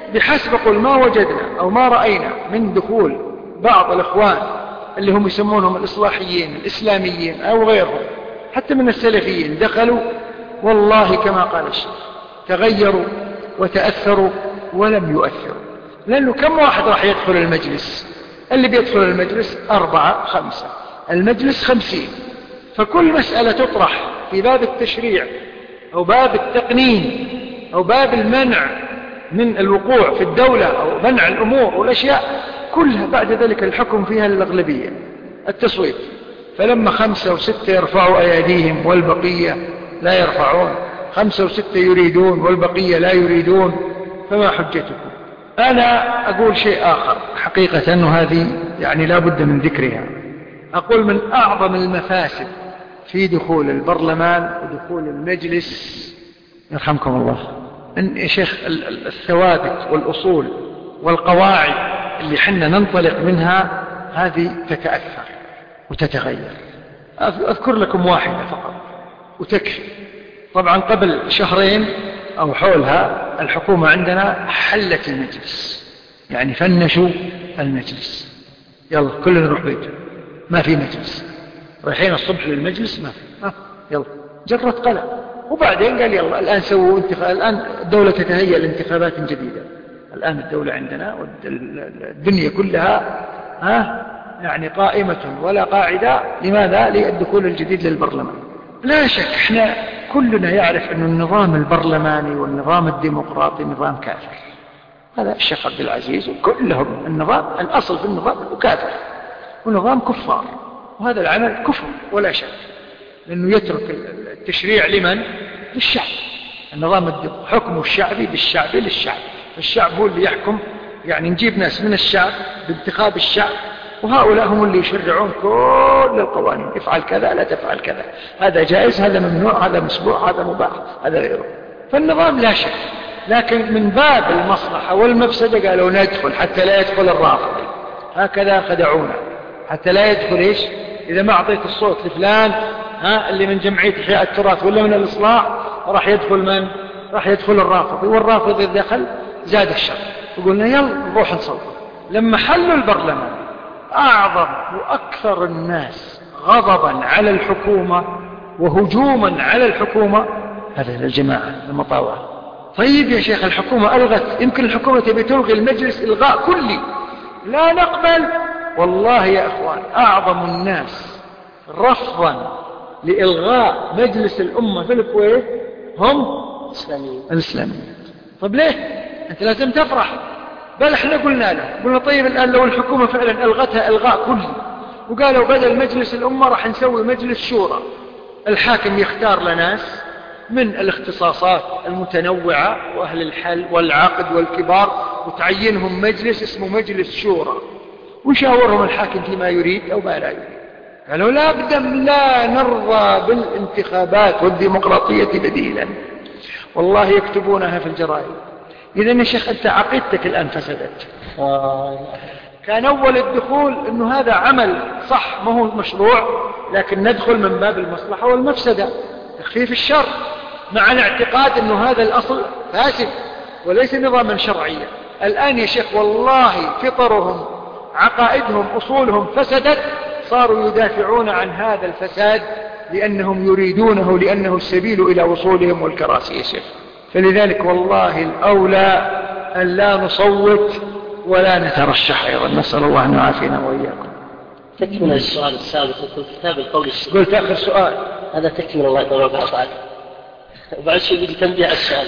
بحسب قل ما وجدنا أو ما رأينا من دخول بعض الإخوان اللي هم يسمونهم الإصلاحيين الإسلاميين أو غيرهم حتى من السلفيين دخلوا، والله كما قال الشيخ تغيروا وتأثروا ولم يؤثروا. لأنه كم واحد راح يدخل المجلس؟ اللي بيدخل المجلس 4 5، المجلس 50. فكل مسألة تطرح في باب التشريع أو باب التقنين أو باب المنع من الوقوع في الدولة أو منع الأمور والأشياء كلها بعد ذلك الحكم فيها الأغلبية التصويت. فلما 5 و6 يرفعوا أيديهم والبقية لا يرفعون، 5 و6 يريدون والبقية لا يريدون، فما حجتكم؟ أنا أقول شيء آخر حقيقة، أنه هذه يعني لا بد من ذكرها. أقول من أعظم المفاسد في دخول البرلمان ودخول المجلس يرحمكم الله أن يا شيخ الثوابت والأصول والقواعد اللي حنا ننطلق منها هذه تتأثر وتتغير. أذكر لكم واحدة فقط وتكفي. طبعا قبل 2 شهرين أو حولها الحكومة عندنا حلت المجلس، يعني فنشوا المجلس، يلا كلنا نروح بيته، ما في مجلس، رايحين الصبح للمجلس ما في، يلا جرت قلم. وبعدين قال يلا الآن سووا انتخاب، الآن الدولة تتهيأ لانتخابات جديدة. الآن الدولة عندنا والدنيا كلها يعني قائمة ولا قاعدة. لماذا؟ للدخول الجديد للبرلمان. لا شك احنا كلنا يعرف أن النظام البرلماني والنظام الديمقراطي نظام كافر. هذا الشيخ عبد العزيز وكلهم النظام الأصل في النظام كافر ونظام كفار، وهذا العمل كفر ولا شك، لأنه يترك التشريع لمن؟ للشعب. النظام حكمه الشعبي بالشعب للشعب، فالشعب هو اللي يحكم. يعني نجيب ناس من الشعب بانتخاب الشعب، وهؤلاء هم اللي يشرعون كل القوانين، افعل كذا لا تفعل كذا، هذا جائز هذا ممنوع هذا مسبوع هذا مباح هذا غيره. فالنظام لا شك، لكن من باب المصلحة والمفسدة قالوا ندخل حتى لا يدخل الرافضي، هكذا خدعونا، حتى لا يدخل إيش؟ إذا ما أعطيت الصوت لفلان اللي من جمعية إحياء التراث ولا من الإصلاح راح يدخل من؟ راح يدخل الرافضي، والرافضي إذا دخل زاد الشر. فقلنا يلا نروح نصوت. لما حلوا البرلمان أعظم وأكثر الناس غضبا على الحكومة وهجوما على الحكومة هذا الجماعة المطاوعة. طيب يا شيخ الحكومة ألغت، يمكن الحكومة تبي تلغي المجلس إلغاء كلي، لا نقبل. والله يا أخوان أعظم الناس رفضا لإلغاء مجلس الأمة في الكويت هم الإسلاميين. طب ليه؟ أنت لازم تفرح. بل احنا قلنا طيب الآن لو الحكومة فعلا ألغتها إلغاء كلي وقالوا بدل مجلس الأمة راح نسوي مجلس شورى، الحاكم يختار لناس من الاختصاصات المتنوعة وأهل الحل والعقد والكبار وتعينهم مجلس اسمه مجلس شورى، ويشاورهم الحاكم فيما يريد أو ما لا يريد. قالوا لا أبدا لا نرضى بالانتخابات والديمقراطية بديلا، والله يكتبونها في الجرائد. إذا يا شيخ أنت عقيدتك الآن فسدت. كان أول الدخول أنه هذا عمل صح ما هو مشروع، لكن ندخل من باب المصلحة والمفسدة تخفيف الشر، مع الاعتقاد أنه هذا الأصل فاسد وليس نظاما شرعيا. الآن يا شيخ والله فطرهم عقائدهم أصولهم فسدت، صاروا يدافعون عن هذا الفساد لأنهم يريدونه، لأنه السبيل إلى وصولهم والكراسي يا شيخ. فلذلك والله الأولى أن لا نصوت ولا نترشح أيضا، نسأل الله أن يعافينا وإياكم. تكمل السؤال السابق في كتاب القول السديد. قلت آخر سؤال هذا تكمل الله يطول بعض وبعد شيء بدي تنبيه على السؤال.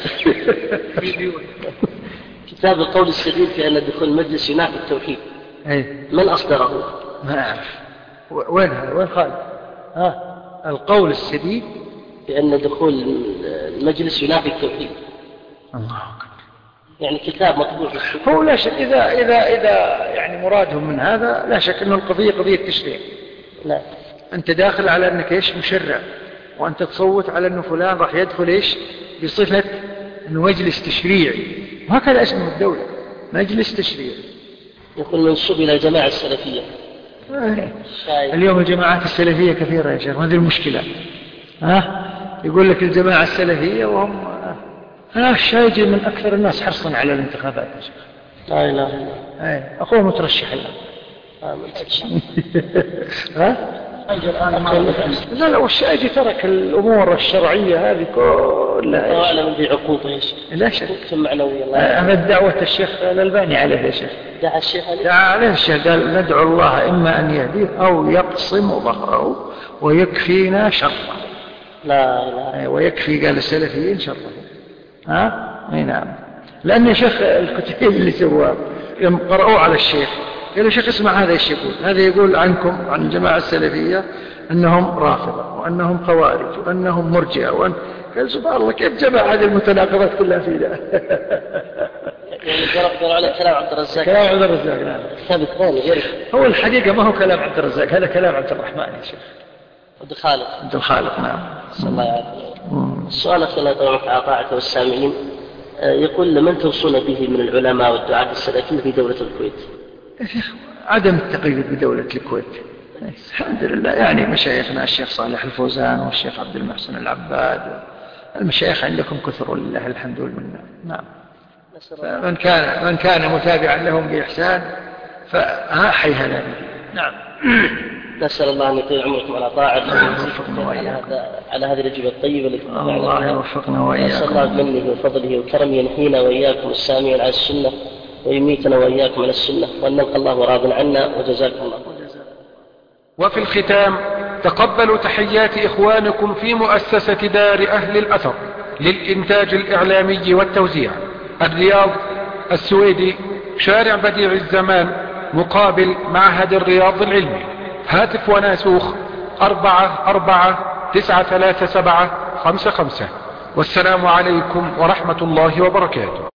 كتاب القول السديد في أن دخول المجلس ينافي التوحيد، من أصدره؟ ما أعرف وين هذا، وين خالد؟ القول السديد بأن دخول المجلس ينافي التوحيد. الله أكبر. يعني كتاب مطبوع في السوق. هو لا شك إذا يعني مرادهم من هذا لا شك أن القضية قضية تشريع. لا أنت داخل على أنك إيش مشرع، وأنت تصوت على أنه فلان راح يدخل إيش بصفة أنه مجلس تشريعي، وهكذا اسمه الدولة مجلس تشريعي. يكون منسوب إلى الجماعة السلفية. اليوم الجماعات السلفية كثيرة يا شيخ، هذه المشكلة. يقول لك الجماعة السلفية وهم الشايجي من أكثر الناس حرصا على الانتخابات يا شيخ. لا إله إلا الله. أخوه مترشح الآن. لا والشايجي ترك الأمور الشرعية هذه كلها. أعلم بعقوبة يا شيخ. لا شك. معنوية. أنا دعوة الشيخ الألباني عليه يا شيخ. دعا الشيخ عليه. دعا عليه الشيخ قال ندعو الله إما أن يهديه أو يقسم ظهره ويكفينا شره. لا لا. ويكفي قال السلفيين شره. اي نعم. لأن يا شيخ الكتاب اللي سواه يوم قرأوه على الشيخ قال يا شيخ اسمع هذا ايش يقول. هذا يقول عنكم عن الجماعة السلفية أنهم رافضة وأنهم خوارج وأنهم مرجئة قال سبحان الله كيف جمع هذه المتناقضات كلها فينا. يعني قالوا على كلام عبد الرزاق. كلام عبد الرزاق نعم. الكتاب الثاني غير. هو الحقيقة ما هو كلام عبد الرزاق هذا كلام عبد الرحمن يا شيخ. عبد الخالق نعم. صلى الله عليه وسلم. السؤال أخي الله يطلعك على طاعته والسامعين يقول لمن توصون به من العلماء والدعاة السلفيين في دولة الكويت؟ يا شيخ عدم التقييد بدولة الكويت. الحمد لله يعني مشايخنا الشيخ صالح الفوزان والشيخ عبد المحسن العباد المشايخ عندكم كثر ولله الحمد والمنة. نعم. من كان متابعا لهم بإحسان فحيها ذلك. نعم. نسأل الله أن يطيل عمركم على طاعته على هذه الأجوبة الطيبة التي الله يوفقنا وإياكم. نسأل الله بمنه وفضله وكرمه ينحينا وإياكم السامعين على السنة ويميتنا وإياكم على السنة وأن نلقى الله راض عنا وجزاكم الله. وفي الختام تقبلوا تحيات إخوانكم في مؤسسة دار أهل الأثر للإنتاج الإعلامي والتوزيع الرياض السويدي شارع بديع الزمان مقابل معهد الرياض العلمي. هاتف وناسوخ 44937555. والسلام عليكم ورحمة الله وبركاته.